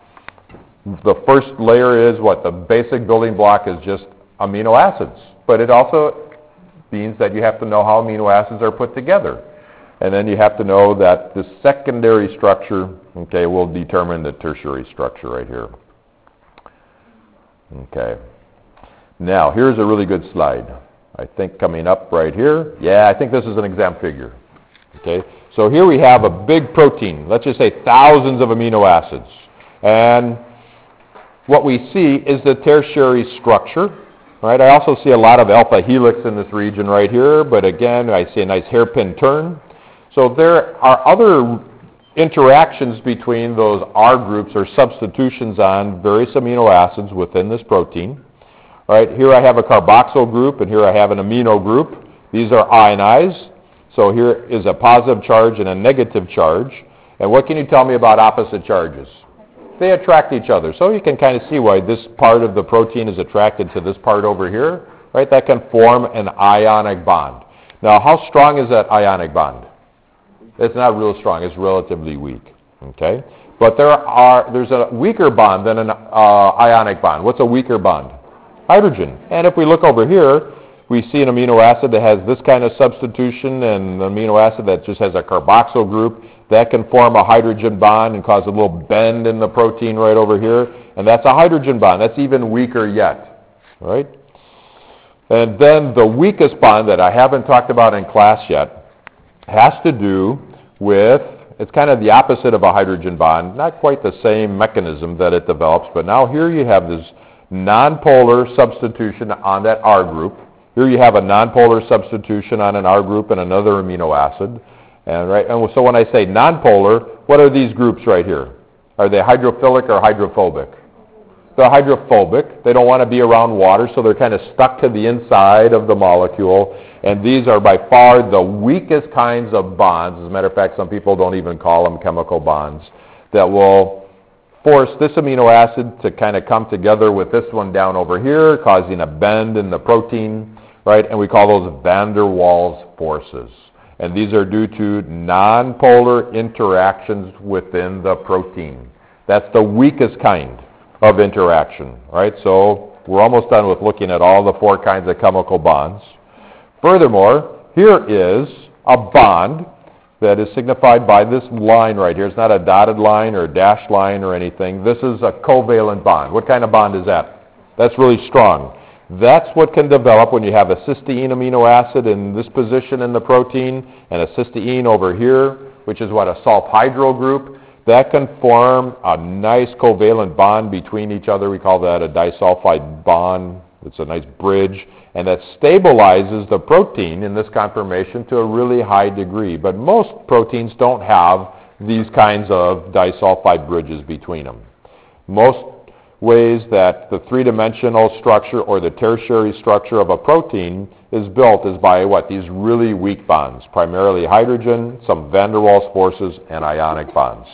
The first layer is what? The basic building block is just amino acids. But it also means that you have to know how amino acids are put together. And then you have to know that the secondary structure, okay, will determine the tertiary structure right here. Okay. Now, here's a really good slide. I think coming up right here. Yeah, I think this is an exam figure. Okay. So here we have a big protein, let's just say thousands of amino acids. And what we see is the tertiary structure. Right? I also see a lot of alpha helix in this region right here, but again, I see a nice hairpin turn. So there are other interactions between those R groups or substitutions on various amino acids within this protein. Right? Here I have a carboxyl group, and here I have an amino group. These are ionized. So here is a positive charge and a negative charge. And what can you tell me about opposite charges? They attract each other. So you can kind of see why this part of the protein is attracted to this part over here. Right? That can form an ionic bond. Now, how strong is that ionic bond? It's not real strong. It's relatively weak. Okay? But there are there's a weaker bond than an uh, ionic bond. What's a weaker bond? Hydrogen. And if we look over here, we see an amino acid that has this kind of substitution and an amino acid that just has a carboxyl group. That can form a hydrogen bond and cause a little bend in the protein right over here. And that's a hydrogen bond. That's even weaker yet. Right? And then the weakest bond that I haven't talked about in class yet has to do with, it's kind of the opposite of a hydrogen bond. Not quite the same mechanism that it develops, but now here you have this nonpolar substitution on that R group. Here you have a nonpolar substitution on an R group and another amino acid. And, right, and so when I say nonpolar, what are these groups right here? Are they hydrophilic or hydrophobic? They're hydrophobic. They don't want to be around water, so they're kind of stuck to the inside of the molecule. And these are by far the weakest kinds of bonds. As a matter of fact, some people don't even call them chemical bonds, that will force this amino acid to kind of come together with this one down over here, causing a bend in the protein. Right, and we call those van der Waals forces. And these are due to nonpolar interactions within the protein. That's the weakest kind of interaction, right? So we're almost done with looking at all the four kinds of chemical bonds. Furthermore, here is a bond that is signified by this line right here. It's not a dotted line or a dashed line or anything. This is a covalent bond. What kind of bond is that? That's really strong. That's what can develop when you have a cysteine amino acid in this position in the protein and a cysteine over here, which is what, a sulfhydryl group. That can form a nice covalent bond between each other. We call that a disulfide bond. It's a nice bridge. And that stabilizes the protein in this conformation to a really high degree. But most proteins don't have these kinds of disulfide bridges between them. Most ways that the three-dimensional structure or the tertiary structure of a protein is built is by what? These really weak bonds, primarily hydrogen, some van der Waals forces, and ionic bonds.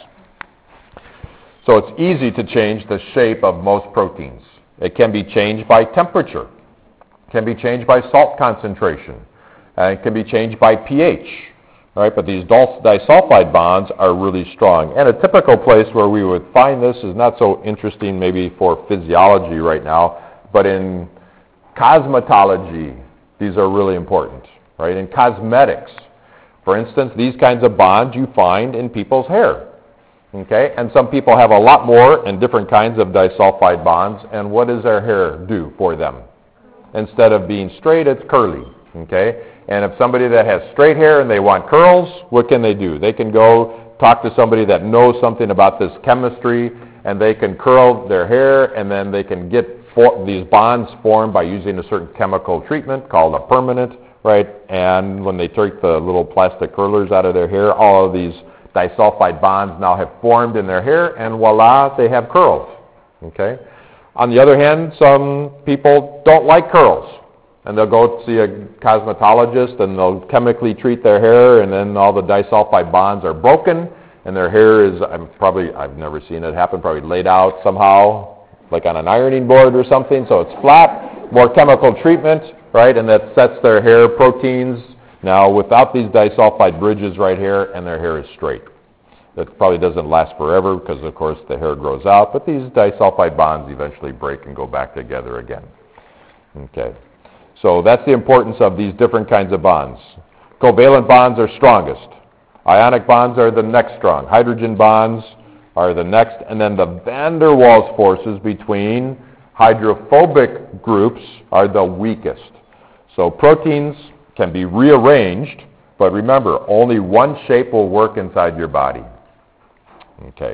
So it's easy to change the shape of most proteins. It can be changed by temperature. It can be changed by salt concentration. And it can be changed by pH. All right, but these disulfide bonds are really strong. And a typical place where we would find this is not so interesting maybe for physiology right now, but in cosmetology, these are really important, right? In cosmetics, for instance, these kinds of bonds you find in people's hair. Okay, and some people have a lot more and different kinds of disulfide bonds, and what does their hair do for them? Instead of being straight, it's curly. Okay, and if somebody that has straight hair and they want curls, what can they do? They can go talk to somebody that knows something about this chemistry, and they can curl their hair, and then they can get for, these bonds formed by using a certain chemical treatment called a permanent, right? And when they take the little plastic curlers out of their hair, all of these disulfide bonds now have formed in their hair, and voila, they have curls. Okay. On the other hand, some people don't like curls, and they'll go see a cosmetologist, and they'll chemically treat their hair, and then all the disulfide bonds are broken, and their hair is, I'm probably, I've never seen it happen, probably laid out somehow, like on an ironing board or something, so it's flat, more chemical treatment, right, and that sets their hair proteins now without these disulfide bridges right here, and their hair is straight. That probably doesn't last forever because, of course, the hair grows out, but these disulfide bonds eventually break and go back together again. Okay, so that's the importance of these different kinds of bonds. Covalent bonds are strongest. Ionic bonds are the next strong. Hydrogen bonds are the next, and then the van der Waals forces between hydrophobic groups are the weakest. So proteins can be rearranged, but remember, only one shape will work inside your body. Okay.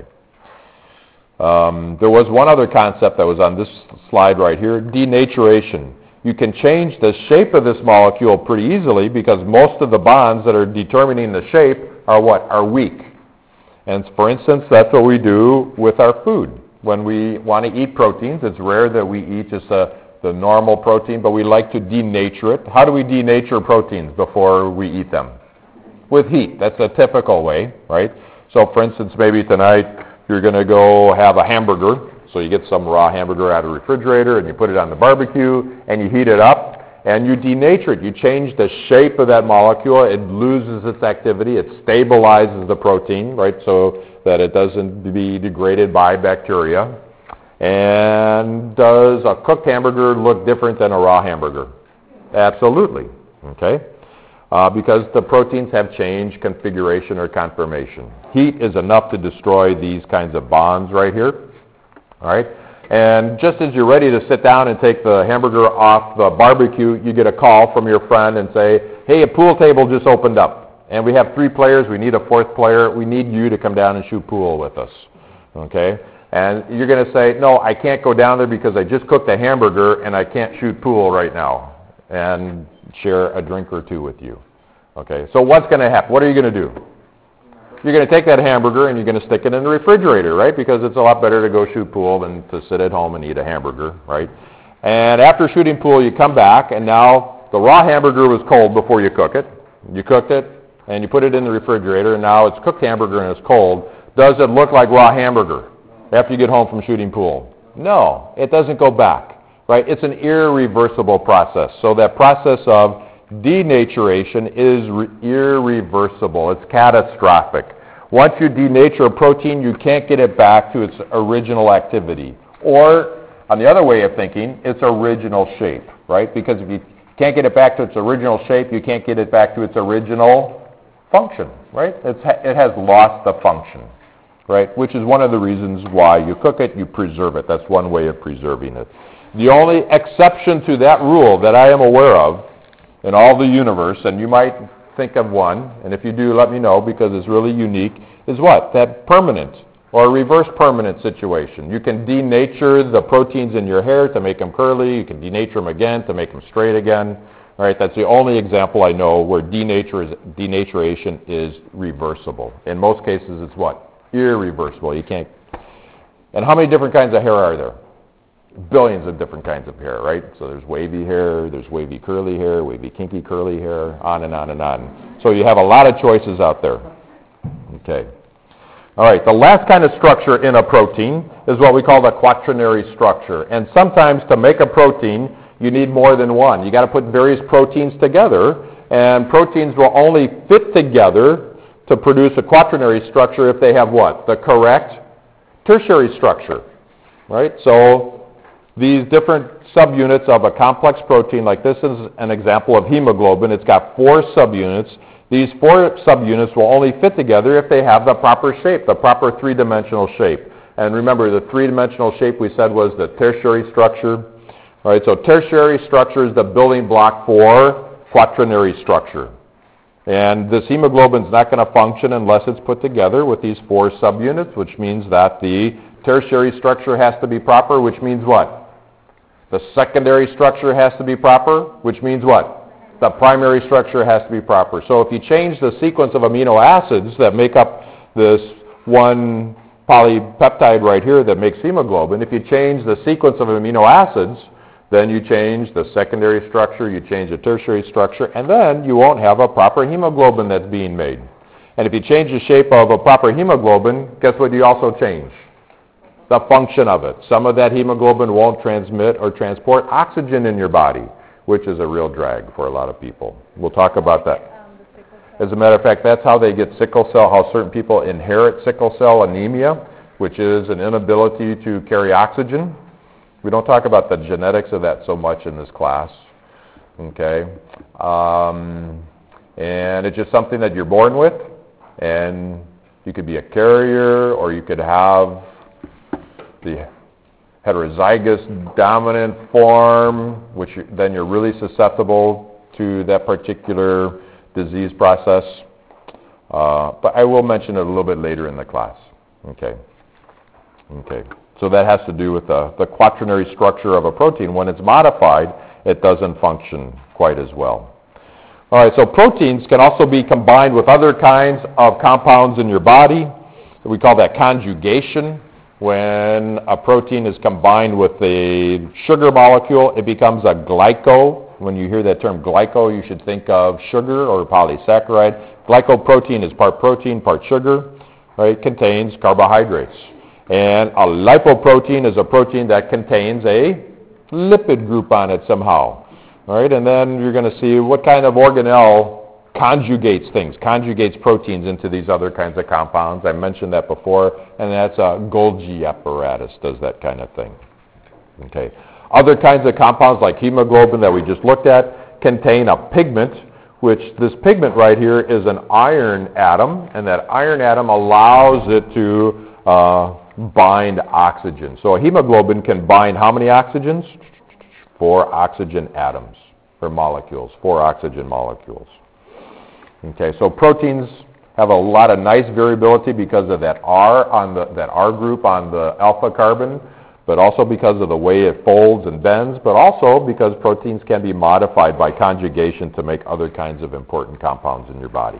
Um, there was one other concept that was on this slide right here, denaturation. You can change the shape of this molecule pretty easily because most of the bonds that are determining the shape are what? Are weak. And for instance, that's what we do with our food. When we want to eat proteins, it's rare that we eat just a the normal protein, but we like to denature it. How do we denature proteins before we eat them? With heat. That's a typical way, right? So for instance, maybe tonight you're going to go have a hamburger. So you get some raw hamburger out of the refrigerator and you put it on the barbecue and you heat it up and you denature it. You change the shape of that molecule. It loses its activity. It stabilizes the protein, right, so that it doesn't be degraded by bacteria. And does a cooked hamburger look different than a raw hamburger? Absolutely, okay? Uh, because the proteins have changed configuration or conformation. Heat is enough to destroy these kinds of bonds right here, all right? And just as you're ready to sit down and take the hamburger off the barbecue, you get a call from your friend and say, hey, a pool table just opened up, and we have three players, we need a fourth player, we need you to come down and shoot pool with us, okay? And you're going to say, no, I can't go down there because I just cooked a hamburger and I can't shoot pool right now and share a drink or two with you. Okay, so what's going to happen? What are you going to do? You're going to take that hamburger and you're going to stick it in the refrigerator, right? Because it's a lot better to go shoot pool than to sit at home and eat a hamburger, right? And after shooting pool, you come back and now the raw hamburger was cold before you cook it. You cooked it and you put it in the refrigerator and now it's cooked hamburger and it's cold. Does it look like raw hamburger after you get home from shooting pool? No, it doesn't go back, right? It's an irreversible process. So that process of denaturation is re- irreversible. It's catastrophic. Once you denature a protein, you can't get it back to its original activity. Or, on the other way of thinking, its original shape, right? Because if you can't get it back to its original shape, you can't get it back to its original function, right? It's ha- it has lost the function, right? Which is one of the reasons why you cook it, you preserve it. That's one way of preserving it. The only exception to that rule that I am aware of in all the universe, and you might think of one, and if you do, let me know because it's really unique, is what? That permanent or reverse permanent situation. You can denature the proteins in your hair to make them curly. You can denature them again to make them straight again. All right, that's the only example I know where denature is, denaturation is reversible. In most cases, it's what? Irreversible. You can't. And how many different kinds of hair are there? Billions of different kinds of hair, right? So there's wavy hair, there's wavy curly hair, wavy kinky curly hair, on and on and on. So you have a lot of choices out there. Okay. All right, the last kind of structure in a protein is what we call the quaternary structure. And sometimes to make a protein, you need more than one. You got to put various proteins together, and proteins will only fit together to produce a quaternary structure if they have what? The correct tertiary structure, right? So these different subunits of a complex protein, like this is an example of hemoglobin. It's got four subunits. These four subunits will only fit together if they have the proper shape, the proper three-dimensional shape. And remember, the three-dimensional shape we said was the tertiary structure. All right, so tertiary structure is the building block for quaternary structure. And this hemoglobin is not going to function unless it's put together with these four subunits, which means that the tertiary structure has to be proper, which means what? The secondary structure has to be proper, which means what? The primary structure has to be proper. So if you change the sequence of amino acids that make up this one polypeptide right here that makes hemoglobin, if you change the sequence of amino acids, then you change the secondary structure, you change the tertiary structure, and then you won't have a proper hemoglobin that's being made. And if you change the shape of a proper hemoglobin, guess what you also change? The function of it. Some of that hemoglobin won't transmit or transport oxygen in your body, which is a real drag for a lot of people. We'll talk about that. As a matter of fact, that's how they get sickle cell, how certain people inherit sickle cell anemia, which is an inability to carry oxygen. We don't talk about the genetics of that so much in this class, okay? Um, and it's just something that you're born with, and you could be a carrier, or you could have the heterozygous dominant form, which you, then you're really susceptible to that particular disease process. Uh, but I will mention it a little bit later in the class. Okay. Okay. So that has to do with the, the quaternary structure of a protein. When it's modified, it doesn't function quite as well. All right, so proteins can also be combined with other kinds of compounds in your body. We call that conjugation. When a protein is combined with a sugar molecule, it becomes a glyco. When you hear that term glyco, you should think of sugar or polysaccharide. Glycoprotein is part protein, part sugar, right? It contains carbohydrates. And a lipoprotein is a protein that contains a lipid group on it somehow. All right, and then you're going to see what kind of organelle conjugates things, conjugates proteins into these other kinds of compounds. I mentioned that before, and that's a Golgi apparatus, does that kind of thing. Okay. Other kinds of compounds like hemoglobin that we just looked at contain a pigment, which this pigment right here is an iron atom, and that iron atom allows it to uh, bind oxygen. So a hemoglobin can bind how many oxygens? Four oxygen atoms, or molecules, four oxygen molecules. Okay, so proteins have a lot of nice variability because of that R on the that R group on the alpha carbon, but also because of the way it folds and bends, but also because proteins can be modified by conjugation to make other kinds of important compounds in your body.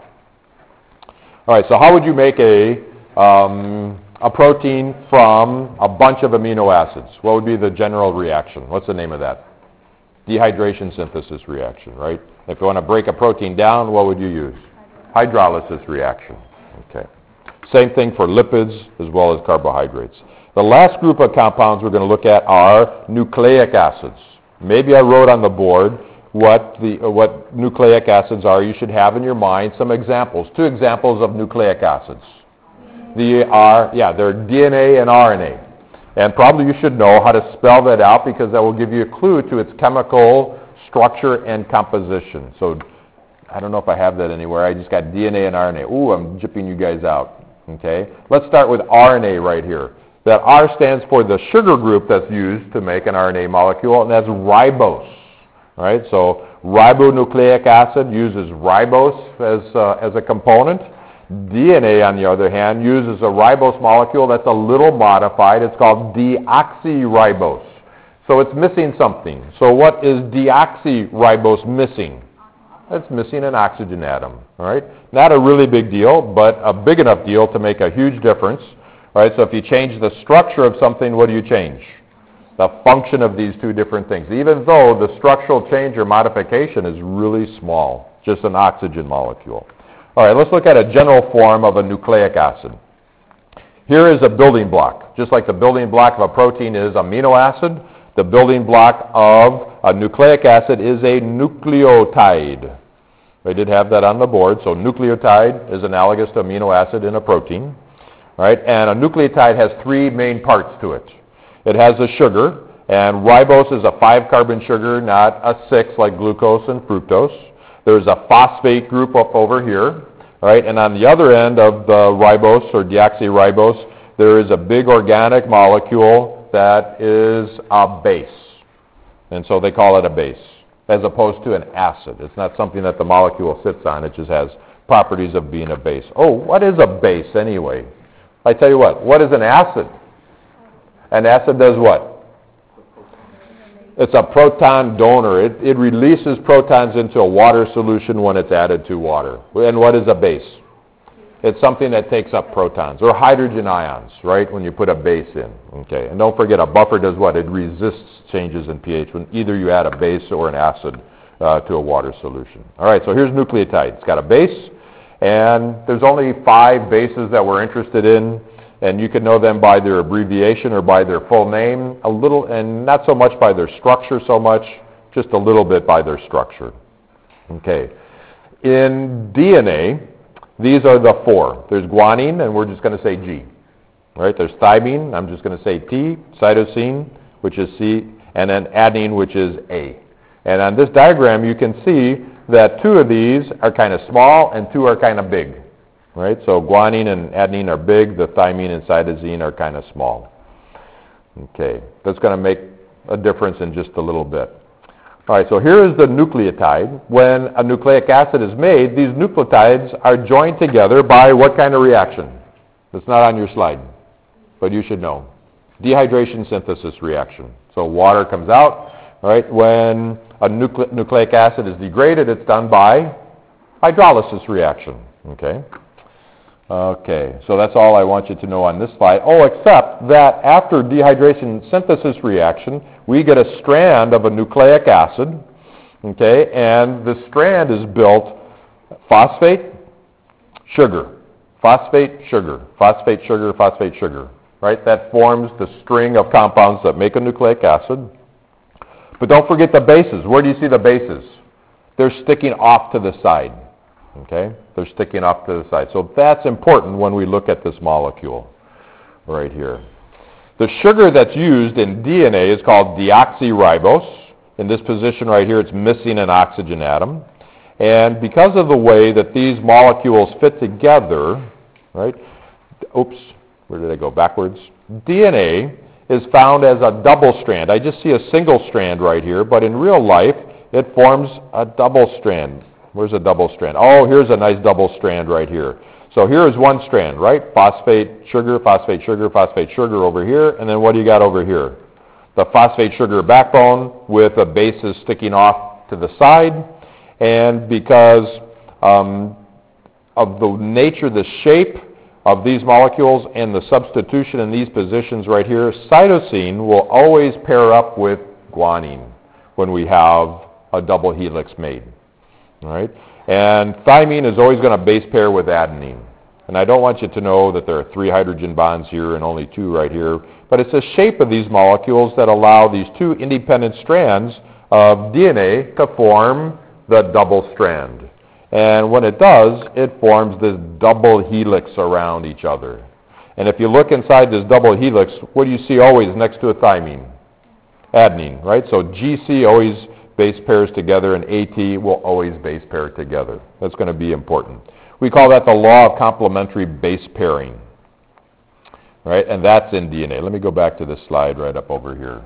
All right, so how would you make a um, a protein from a bunch of amino acids? What would be the general reaction? What's the name of that? Dehydration synthesis reaction, right? If you want to break a protein down, what would you use? Hydrolysis reaction. Okay. Same thing for lipids as well as carbohydrates. The last group of compounds we're going to look at are nucleic acids. Maybe I wrote on the board what the uh, what nucleic acids are, you should have in your mind some examples. Two examples of nucleic acids. The are yeah, they're D N A and R N A. And probably you should know how to spell that out because that will give you a clue to its chemical structure and composition. So I don't know if I have that anywhere. I just got D N A and R N A. Ooh, I'm jipping you guys out. Okay? Let's start with R N A right here. That R stands for the sugar group that's used to make an R N A molecule, and that's ribose. Right? So ribonucleic acid uses ribose as, uh, as a component. D N A, on the other hand, uses a ribose molecule that's a little modified. It's called deoxyribose. So it's missing something. So what is deoxyribose missing? It's missing an oxygen atom. All right? Not a really big deal, but a big enough deal to make a huge difference. All right? So if you change the structure of something, what do you change? The function of these two different things, even though the structural change or modification is really small, just an oxygen molecule. All right, let's look at a general form of a nucleic acid. Here is a building block. Just like the building block of a protein is amino acid, the building block of a nucleic acid is a nucleotide. I did have that on the board. So nucleotide is analogous to amino acid in a protein. All right, and a nucleotide has three main parts to it. It has a sugar, and ribose is a five-carbon sugar, not a six like glucose and fructose. There's a phosphate group up over here, right? And on the other end of the ribose or deoxyribose, there is a big organic molecule that is a base. And so they call it a base, as opposed to an acid. It's not something that the molecule sits on. It just has properties of being a base. Oh, what is a base anyway? I tell you what, what is an acid? An acid does what? It's a proton donor. It, it releases protons into a water solution when it's added to water. And what is a base? It's something that takes up protons, or hydrogen ions, right, when you put a base in. Okay, and don't forget, a buffer does what? It resists changes in pH when either you add a base or an acid uh, to a water solution. All right, so here's nucleotide. It's got a base, and there's only five bases that we're interested in. And you can know them by their abbreviation or by their full name, a little, and not so much by their structure so much, just a little bit by their structure. Okay. In D N A, these are the four. There's guanine, and we're just going to say G. Right? There's thymine, I'm just going to say T, cytosine, which is C, and then adenine, which is A. And on this diagram, you can see that two of these are kind of small and two are kind of big. Right? So guanine and adenine are big. The thymine and cytosine are kind of small. Okay. That's going to make a difference in just a little bit. All right. So here is the nucleotide. When a nucleic acid is made, these nucleotides are joined together by what kind of reaction? It's not on your slide, but you should know. Dehydration synthesis reaction. So water comes out. All right. When a nucle- nucleic acid is degraded, it's done by hydrolysis reaction. Okay. Okay, so that's all I want you to know on this slide. Oh, except that after dehydration synthesis reaction, we get a strand of a nucleic acid, okay, and the strand is built phosphate, sugar, phosphate, sugar, phosphate, sugar, phosphate, sugar, right? That forms the string of compounds that make a nucleic acid. But don't forget the bases. Where do you see the bases? They're sticking off to the side. Okay? They're sticking off to the side. So that's important when we look at this molecule right here. The sugar that's used in D N A is called deoxyribose. In this position right here, it's missing an oxygen atom. And because of the way that these molecules fit together, right? Oops, where did I go? Backwards. D N A is found as a double strand. I just see a single strand right here, but in real life, it forms a double strand. Where's a double strand? Oh, here's a nice double strand right here. So here is one strand, right? Phosphate, sugar, phosphate, sugar, phosphate, sugar over here. And then what do you got over here? The phosphate sugar backbone with the bases sticking off to the side. And because um, of the nature, the shape of these molecules and the substitution in these positions right here, cytosine will always pair up with guanine when we have a double helix made. All right? And thymine is always going to base pair with adenine. And I don't want you to know that there are three hydrogen bonds here and only two right here, but it's the shape of these molecules that allow these two independent strands of D N A to form the double strand. And when it does, it forms this double helix around each other. And if you look inside this double helix, what do you see always next to a thymine? Adenine, right? So G C always base pairs together, and AT will always base pair together. That's going to be important. We call that the law of complementary base pairing, right? And that's in D N A. Let me go back to this slide right up over here.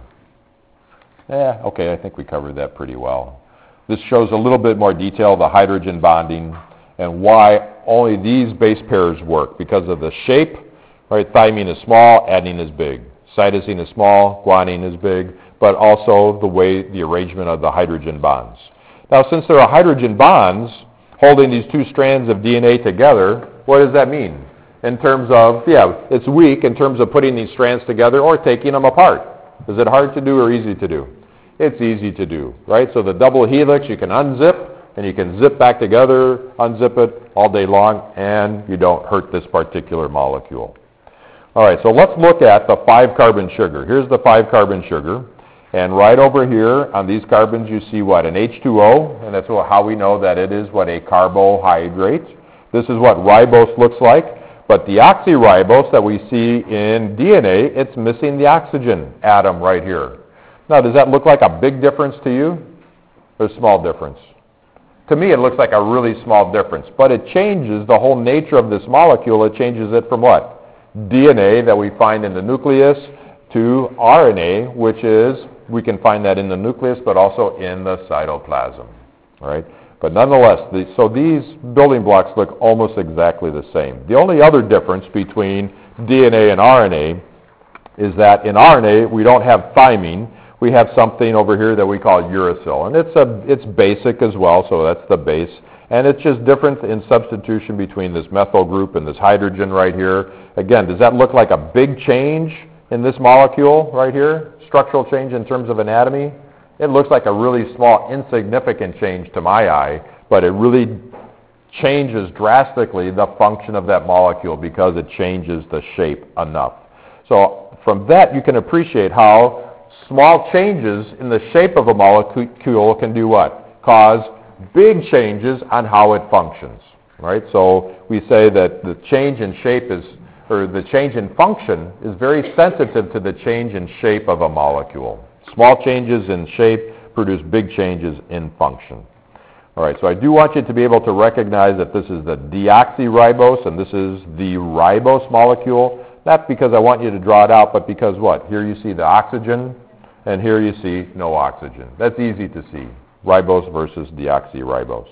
Yeah, okay, I think we covered that pretty well. This shows a little bit more detail, the hydrogen bonding, and why only these base pairs work. Because of the shape, right? Thymine is small, adenine is big. Cytosine is small, guanine is big, but also the way, the arrangement of the hydrogen bonds. Now, since there are hydrogen bonds holding these two strands of D N A together, what does that mean? In terms of, yeah, it's weak in terms of putting these strands together or taking them apart. Is it hard to do or easy to do? It's easy to do, right? So the double helix, you can unzip, and you can zip back together, unzip it all day long, and you don't hurt this particular molecule. All right, so let's look at the five-carbon sugar. Here's the five-carbon sugar, and right over here on these carbons you see what? An H two O, and that's how we know that it is what? A carbohydrate. This is what ribose looks like, but the oxyribose that we see in D N A, it's missing the oxygen atom right here. Now, does that look like a big difference to you or a small difference? To me, it looks like a really small difference, but it changes the whole nature of this molecule. It changes it from what? D N A that we find in the nucleus to R N A, which is, we can find that in the nucleus, but also in the cytoplasm, right? But nonetheless, the, so these building blocks look almost exactly the same. The only other difference between D N A and R N A is that in R N A, we don't have thymine. We have something over here that we call uracil, and it's a it's basic as well, so that's the base, and it's just different in substitution between this methyl group and this hydrogen right here. Again, does that look like a big change in this molecule right here? Structural change in terms of anatomy? It looks like a really small, insignificant change to my eye, but it really changes drastically the function of that molecule because it changes the shape enough. So from that, you can appreciate how small changes in the shape of a molecule can do what? Cause big changes on how it functions, right? So we say that the change in shape is, or the change in function is very sensitive to the change in shape of a molecule. Small changes in shape produce big changes in function. All right, so I do want you to be able to recognize that this is the deoxyribose and this is the ribose molecule. Not because I want you to draw it out, but because what? Here you see the oxygen, and here you see no oxygen. That's easy to see, ribose versus deoxyribose.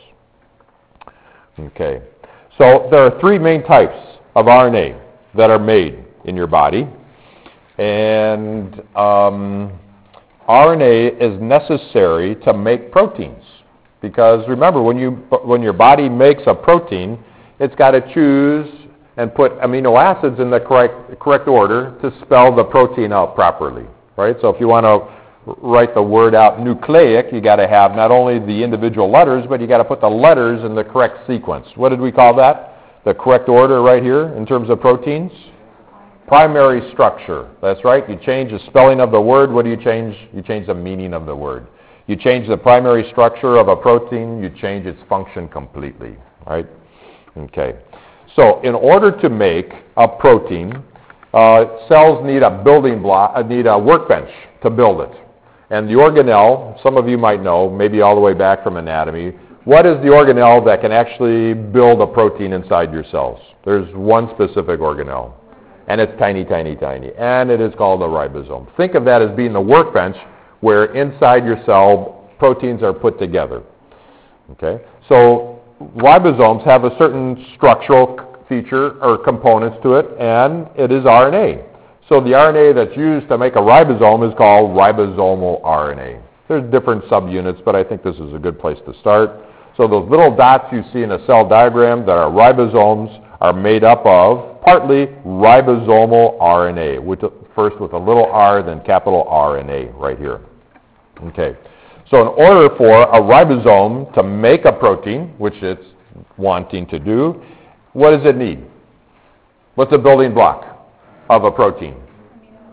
Okay, so there are three main types of R N A that are made in your body, and um, R N A is necessary to make proteins, because remember, when you when your body makes a protein, it's got to choose and put amino acids in the correct correct order to spell the protein out properly. Right? So if you want to write the word out nucleic, you got to have not only the individual letters, but you got to put the letters in the correct sequence. What did we call that? The correct order right here in terms of proteins? Primary structure. That's right. You change the spelling of the word. What do you change? You change the meaning of the word. You change the primary structure of a protein, you change its function completely. Right? Okay. So in order to make a protein, Uh, cells need a building block, uh, need a workbench to build it. And the organelle, some of you might know, maybe all the way back from anatomy, what is the organelle that can actually build a protein inside your cells? There's one specific organelle, and it's tiny, tiny, tiny, and it is called a ribosome. Think of that as being the workbench where inside your cell proteins are put together. Okay, so ribosomes have a certain structural feature or components to it, and it is R N A. So the R N A that's used to make a ribosome is called ribosomal R N A. There's different subunits, but I think this is a good place to start. So those little dots you see in a cell diagram that are ribosomes are made up of partly ribosomal R N A, with, first with a little r, then capital R N A right here. Okay. So in order for a ribosome to make a protein, which it's wanting to do, what does it need? What's the building block of a protein?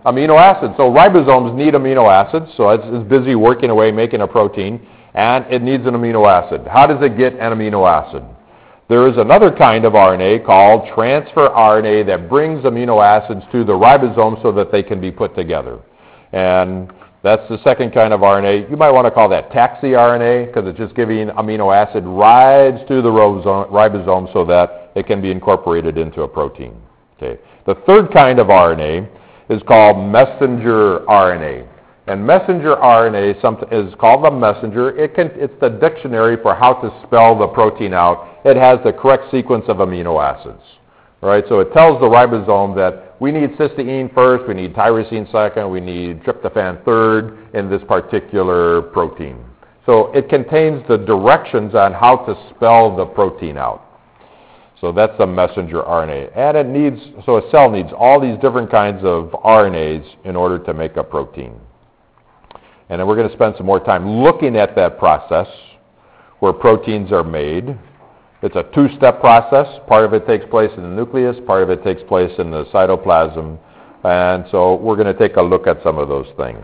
amino acids. So ribosomes need amino acids, so it's, it's busy working away making a protein, and it needs an amino acid. How does it get an amino acid? There is another kind of R N A called transfer R N A that brings amino acids to the ribosome so that they can be put together. And that's the second kind of R N A. You might want to call that taxi R N A because it's just giving amino acid rides to the ribosome so that it can be incorporated into a protein. Okay. The third kind of R N A is called messenger R N A. And messenger R N A is called the messenger. It can, it's the dictionary for how to spell the protein out. It has the correct sequence of amino acids. Right? So it tells the ribosome that we need cysteine first, we need tyrosine second, we need tryptophan third in this particular protein. So it contains the directions on how to spell the protein out. So that's the messenger R N A. And it needs, so a cell needs all these different kinds of R N As in order to make a protein. And then we're going to spend some more time looking at that process where proteins are made. It's a two-step process. Part of it takes place in the nucleus, part of it takes place in the cytoplasm. And so we're going to take a look at some of those things.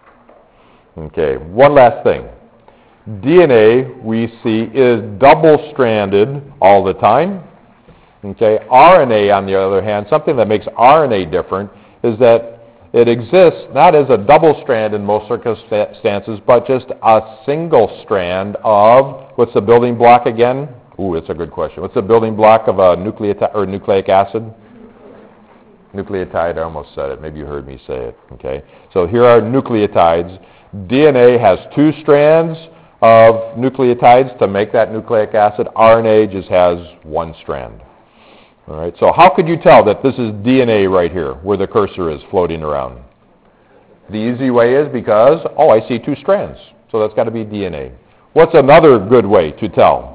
Okay, one last thing. D N A, we see, is double-stranded all the time. Okay, R N A, on the other hand, something that makes R N A different is that it exists not as a double strand in most circumstances, but just a single strand of, what's the building block again? Ooh, that's a good question. What's the building block of a nucleotide or nucleic acid? Nucleotide, I almost said it. Maybe you heard me say it. Okay. So here are nucleotides. D N A has two strands of nucleotides to make that nucleic acid. R N A just has one strand. All right. So how could you tell that this is D N A right here, where the cursor is floating around? The easy way is because, oh, I see two strands. So that's got to be D N A. What's another good way to tell?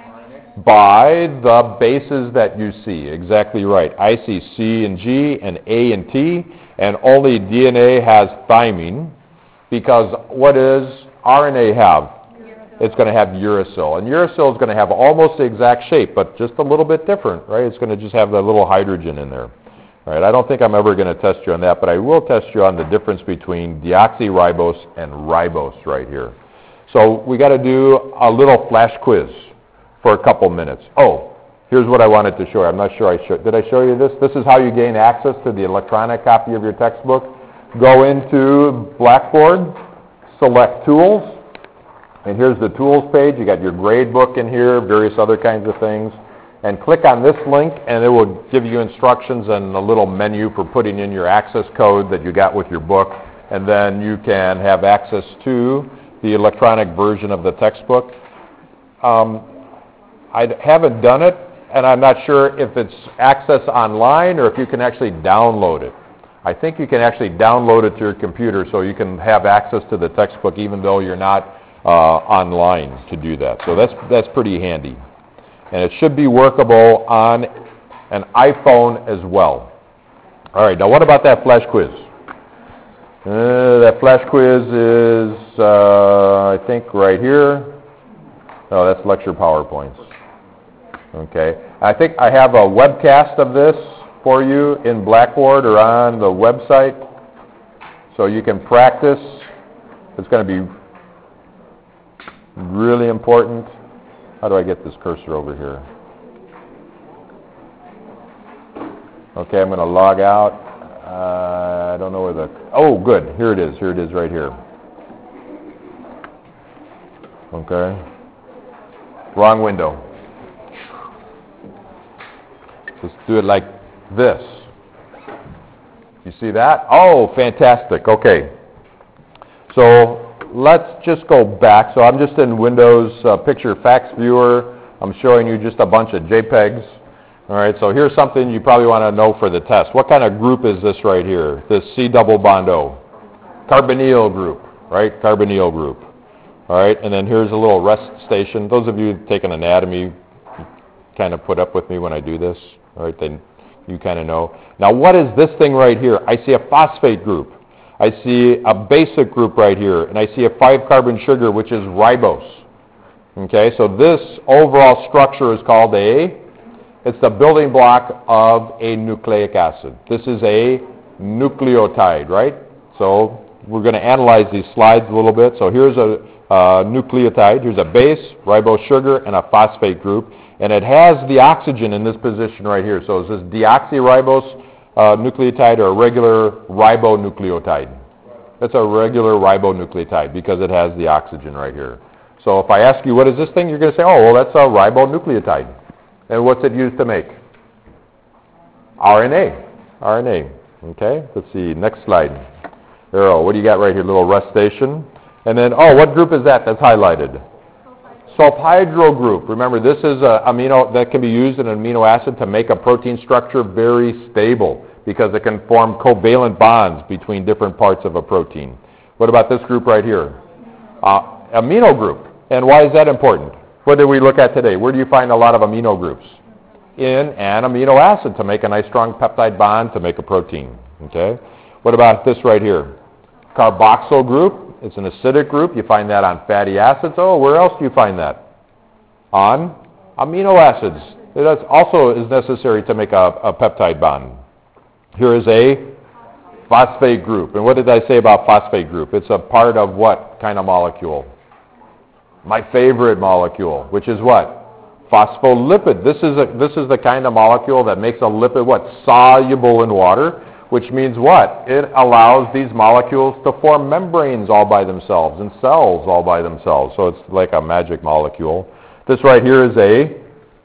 By the bases that you see. Exactly right. I see C and G and A and T, and only D N A has thymine, because what does R N A have? It's going to have uracil. And uracil is going to have almost the exact shape, but just a little bit different, right? It's going to just have that little hydrogen in there. All right, I don't think I'm ever going to test you on that, but I will test you on the difference between deoxyribose and ribose right here. So we got to do a little flash quiz for a couple minutes. Oh, here's what I wanted to show you. I'm not sure I showed. Did I show you this? This is how you gain access to the electronic copy of your textbook. Go into Blackboard, select Tools, and here's the Tools page. You got your grade book in here, various other kinds of things. And click on this link, and it will give you instructions and a little menu for putting in your access code that you got with your book. And then you can have access to the electronic version of the textbook. Um, I haven't done it, and I'm not sure if it's access online or if you can actually download it. I think you can actually download it to your computer so you can have access to the textbook even though you're not uh, online to do that. So that's, that's pretty handy. And it should be workable on an iPhone as well. All right, now what about that flash quiz? Uh, that flash quiz is, uh, I think, right here. Oh, that's lecture PowerPoints. Okay. I think I have a webcast of this for you in Blackboard or on the website, so you can practice. It's going to be really important. How do I get this cursor over here? Okay, I'm going to log out. Uh, I don't know where the... Oh, good. Here it is. Here it is right here. Okay. Wrong window. Just do it like this. You see that? Oh, fantastic. Okay. So let's just go back. So I'm just in Windows uh, Picture Facts Viewer. I'm showing you just a bunch of JPEGs. All right, so here's something you probably want to know for the test. What kind of group is this right here? This C double bond O. Carbonyl group, right? Carbonyl group. All right, and then here's a little rest station. Those of you who've taken anatomy kind of put up with me when I do this. All right, then you kind of know. Now, what is this thing right here? I see a phosphate group. I see a basic group right here, and I see a five-carbon sugar, which is ribose. Okay, so this overall structure is called a, it's the building block of a nucleic acid. This is a nucleotide, right? So we're going to analyze these slides a little bit. So here's a uh, nucleotide. Here's a base, ribose sugar, and a phosphate group. And it has the oxygen in this position right here. So is this deoxyribose uh, nucleotide or a regular ribonucleotide? It's a regular ribonucleotide because it has the oxygen right here. So if I ask you, what is this thing? You're going to say, oh, well, that's a ribonucleotide. And what's it used to make? R N A. R N A. Okay, let's see. Next slide. Arrow, what do you got right here? Little rest station. And then, oh, what group is that that's highlighted? Sulfhydryl group. Remember, this is an amino that can be used in an amino acid to make a protein structure very stable because it can form covalent bonds between different parts of a protein. What about this group right here? Uh, amino group. And why is that important? What did we look at today? Where do you find a lot of amino groups? In an amino acid to make a nice strong peptide bond to make a protein. Okay. What about this right here? Carboxyl group. It's an acidic group. You find that on fatty acids. Oh, where else do you find that? On amino acids. It also is necessary to make a, a peptide bond. Here is a phosphate group. And what did I say about phosphate group? It's a part of what kind of molecule? My favorite molecule, which is what? Phospholipid. This is, a, this is the kind of molecule that makes a lipid, what? Soluble in water. Which means what? It allows these molecules to form membranes all by themselves and cells all by themselves. So it's like a magic molecule. This right here is a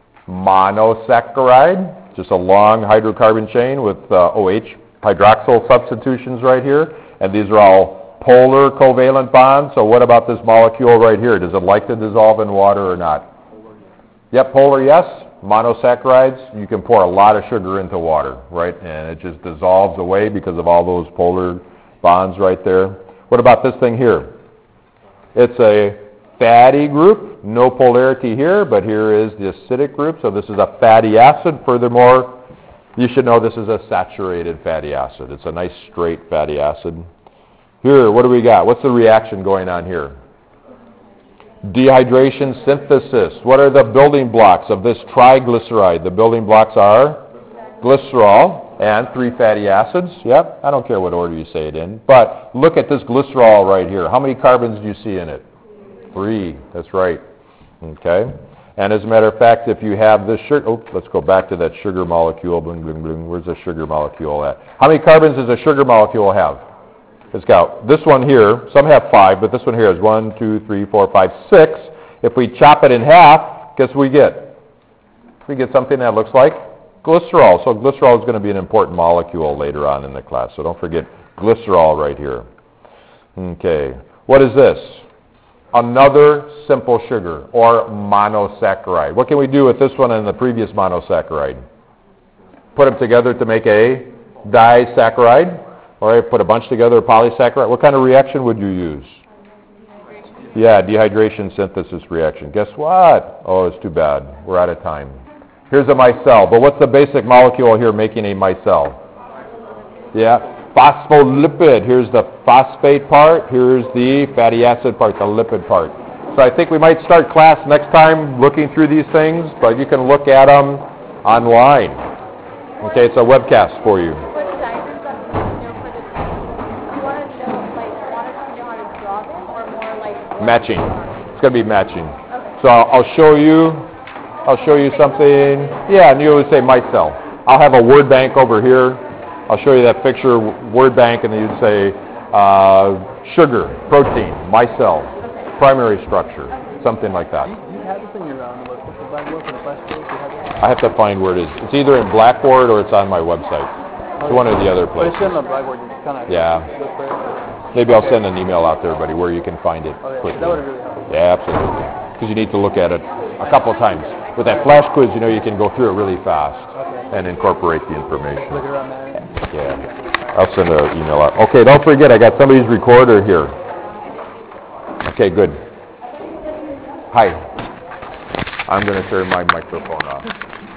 monosaccharide, just a long hydrocarbon chain with uh, OH hydroxyl substitutions right here. And these are all polar covalent bonds. So what about this molecule right here? Does it like to dissolve in water or not? Yep, polar, yes. Monosaccharides, you can pour a lot of sugar into water, right? And it just dissolves away because of all those polar bonds right there. What about this thing here? It's a fatty group, no polarity here, but here is the acidic group, so this is a fatty acid. Furthermore, you should know this is a saturated fatty acid. It's a nice straight fatty acid. Here, what do we got? What's the reaction going on here? Dehydration synthesis. What are the building blocks of this triglyceride? The building blocks are glycerol and three fatty acids. Yep, I don't care what order you say it in. But look at this glycerol right here. How many carbons do you see in it? Three. That's right. Okay. And as a matter of fact, if you have this sugar, oh, let's go back to that sugar molecule. Bling, bling, bling. Where's the sugar molecule at? How many carbons does a sugar molecule have? It's got this one here. Some have five, but this one here is one, two, three, four, five, six. If we chop it in half, guess what we get? We get something that looks like glycerol. So glycerol is going to be an important molecule later on in the class. So don't forget glycerol right here. Okay. What is this? Another simple sugar or monosaccharide. What can we do with this one and the previous monosaccharide? Put them together to make a disaccharide. All right, put a bunch together, a polysaccharide. What kind of reaction would you use? Yeah, dehydration synthesis reaction. Guess what? Oh, it's too bad. We're out of time. Here's a micelle. But what's the basic molecule here making a micelle? Yeah, phospholipid. Here's the phosphate part. Here's the fatty acid part, the lipid part. So I think we might start class next time looking through these things, but you can look at them online. Okay, it's a webcast for you. Matching. It's going to be matching. Okay. So I'll, I'll show you. I'll show you something. Yeah, and you would say micelle. I'll have a word bank over here. I'll show you that picture word bank, and then you'd say uh, sugar, protein, micelle, okay. Primary structure, okay. Something like that. Do you, do you have this in your um, Blackboard for the class course? I have to find where it is. It's either in Blackboard or it's on my website. It's one or the other places. But it's in the Blackboard. You kind of yeah. look for it. Maybe I'll send an email out to everybody where you can find it okay, quickly. That would really help. Yeah, absolutely. Because you need to look at it a couple of times. With that flash quiz, you know, you can go through it really fast okay. and incorporate the information. Look around there. Yeah. I'll send an email out. Okay, don't forget, I got somebody's recorder here. Okay, good. Hi. I'm going to turn my microphone off.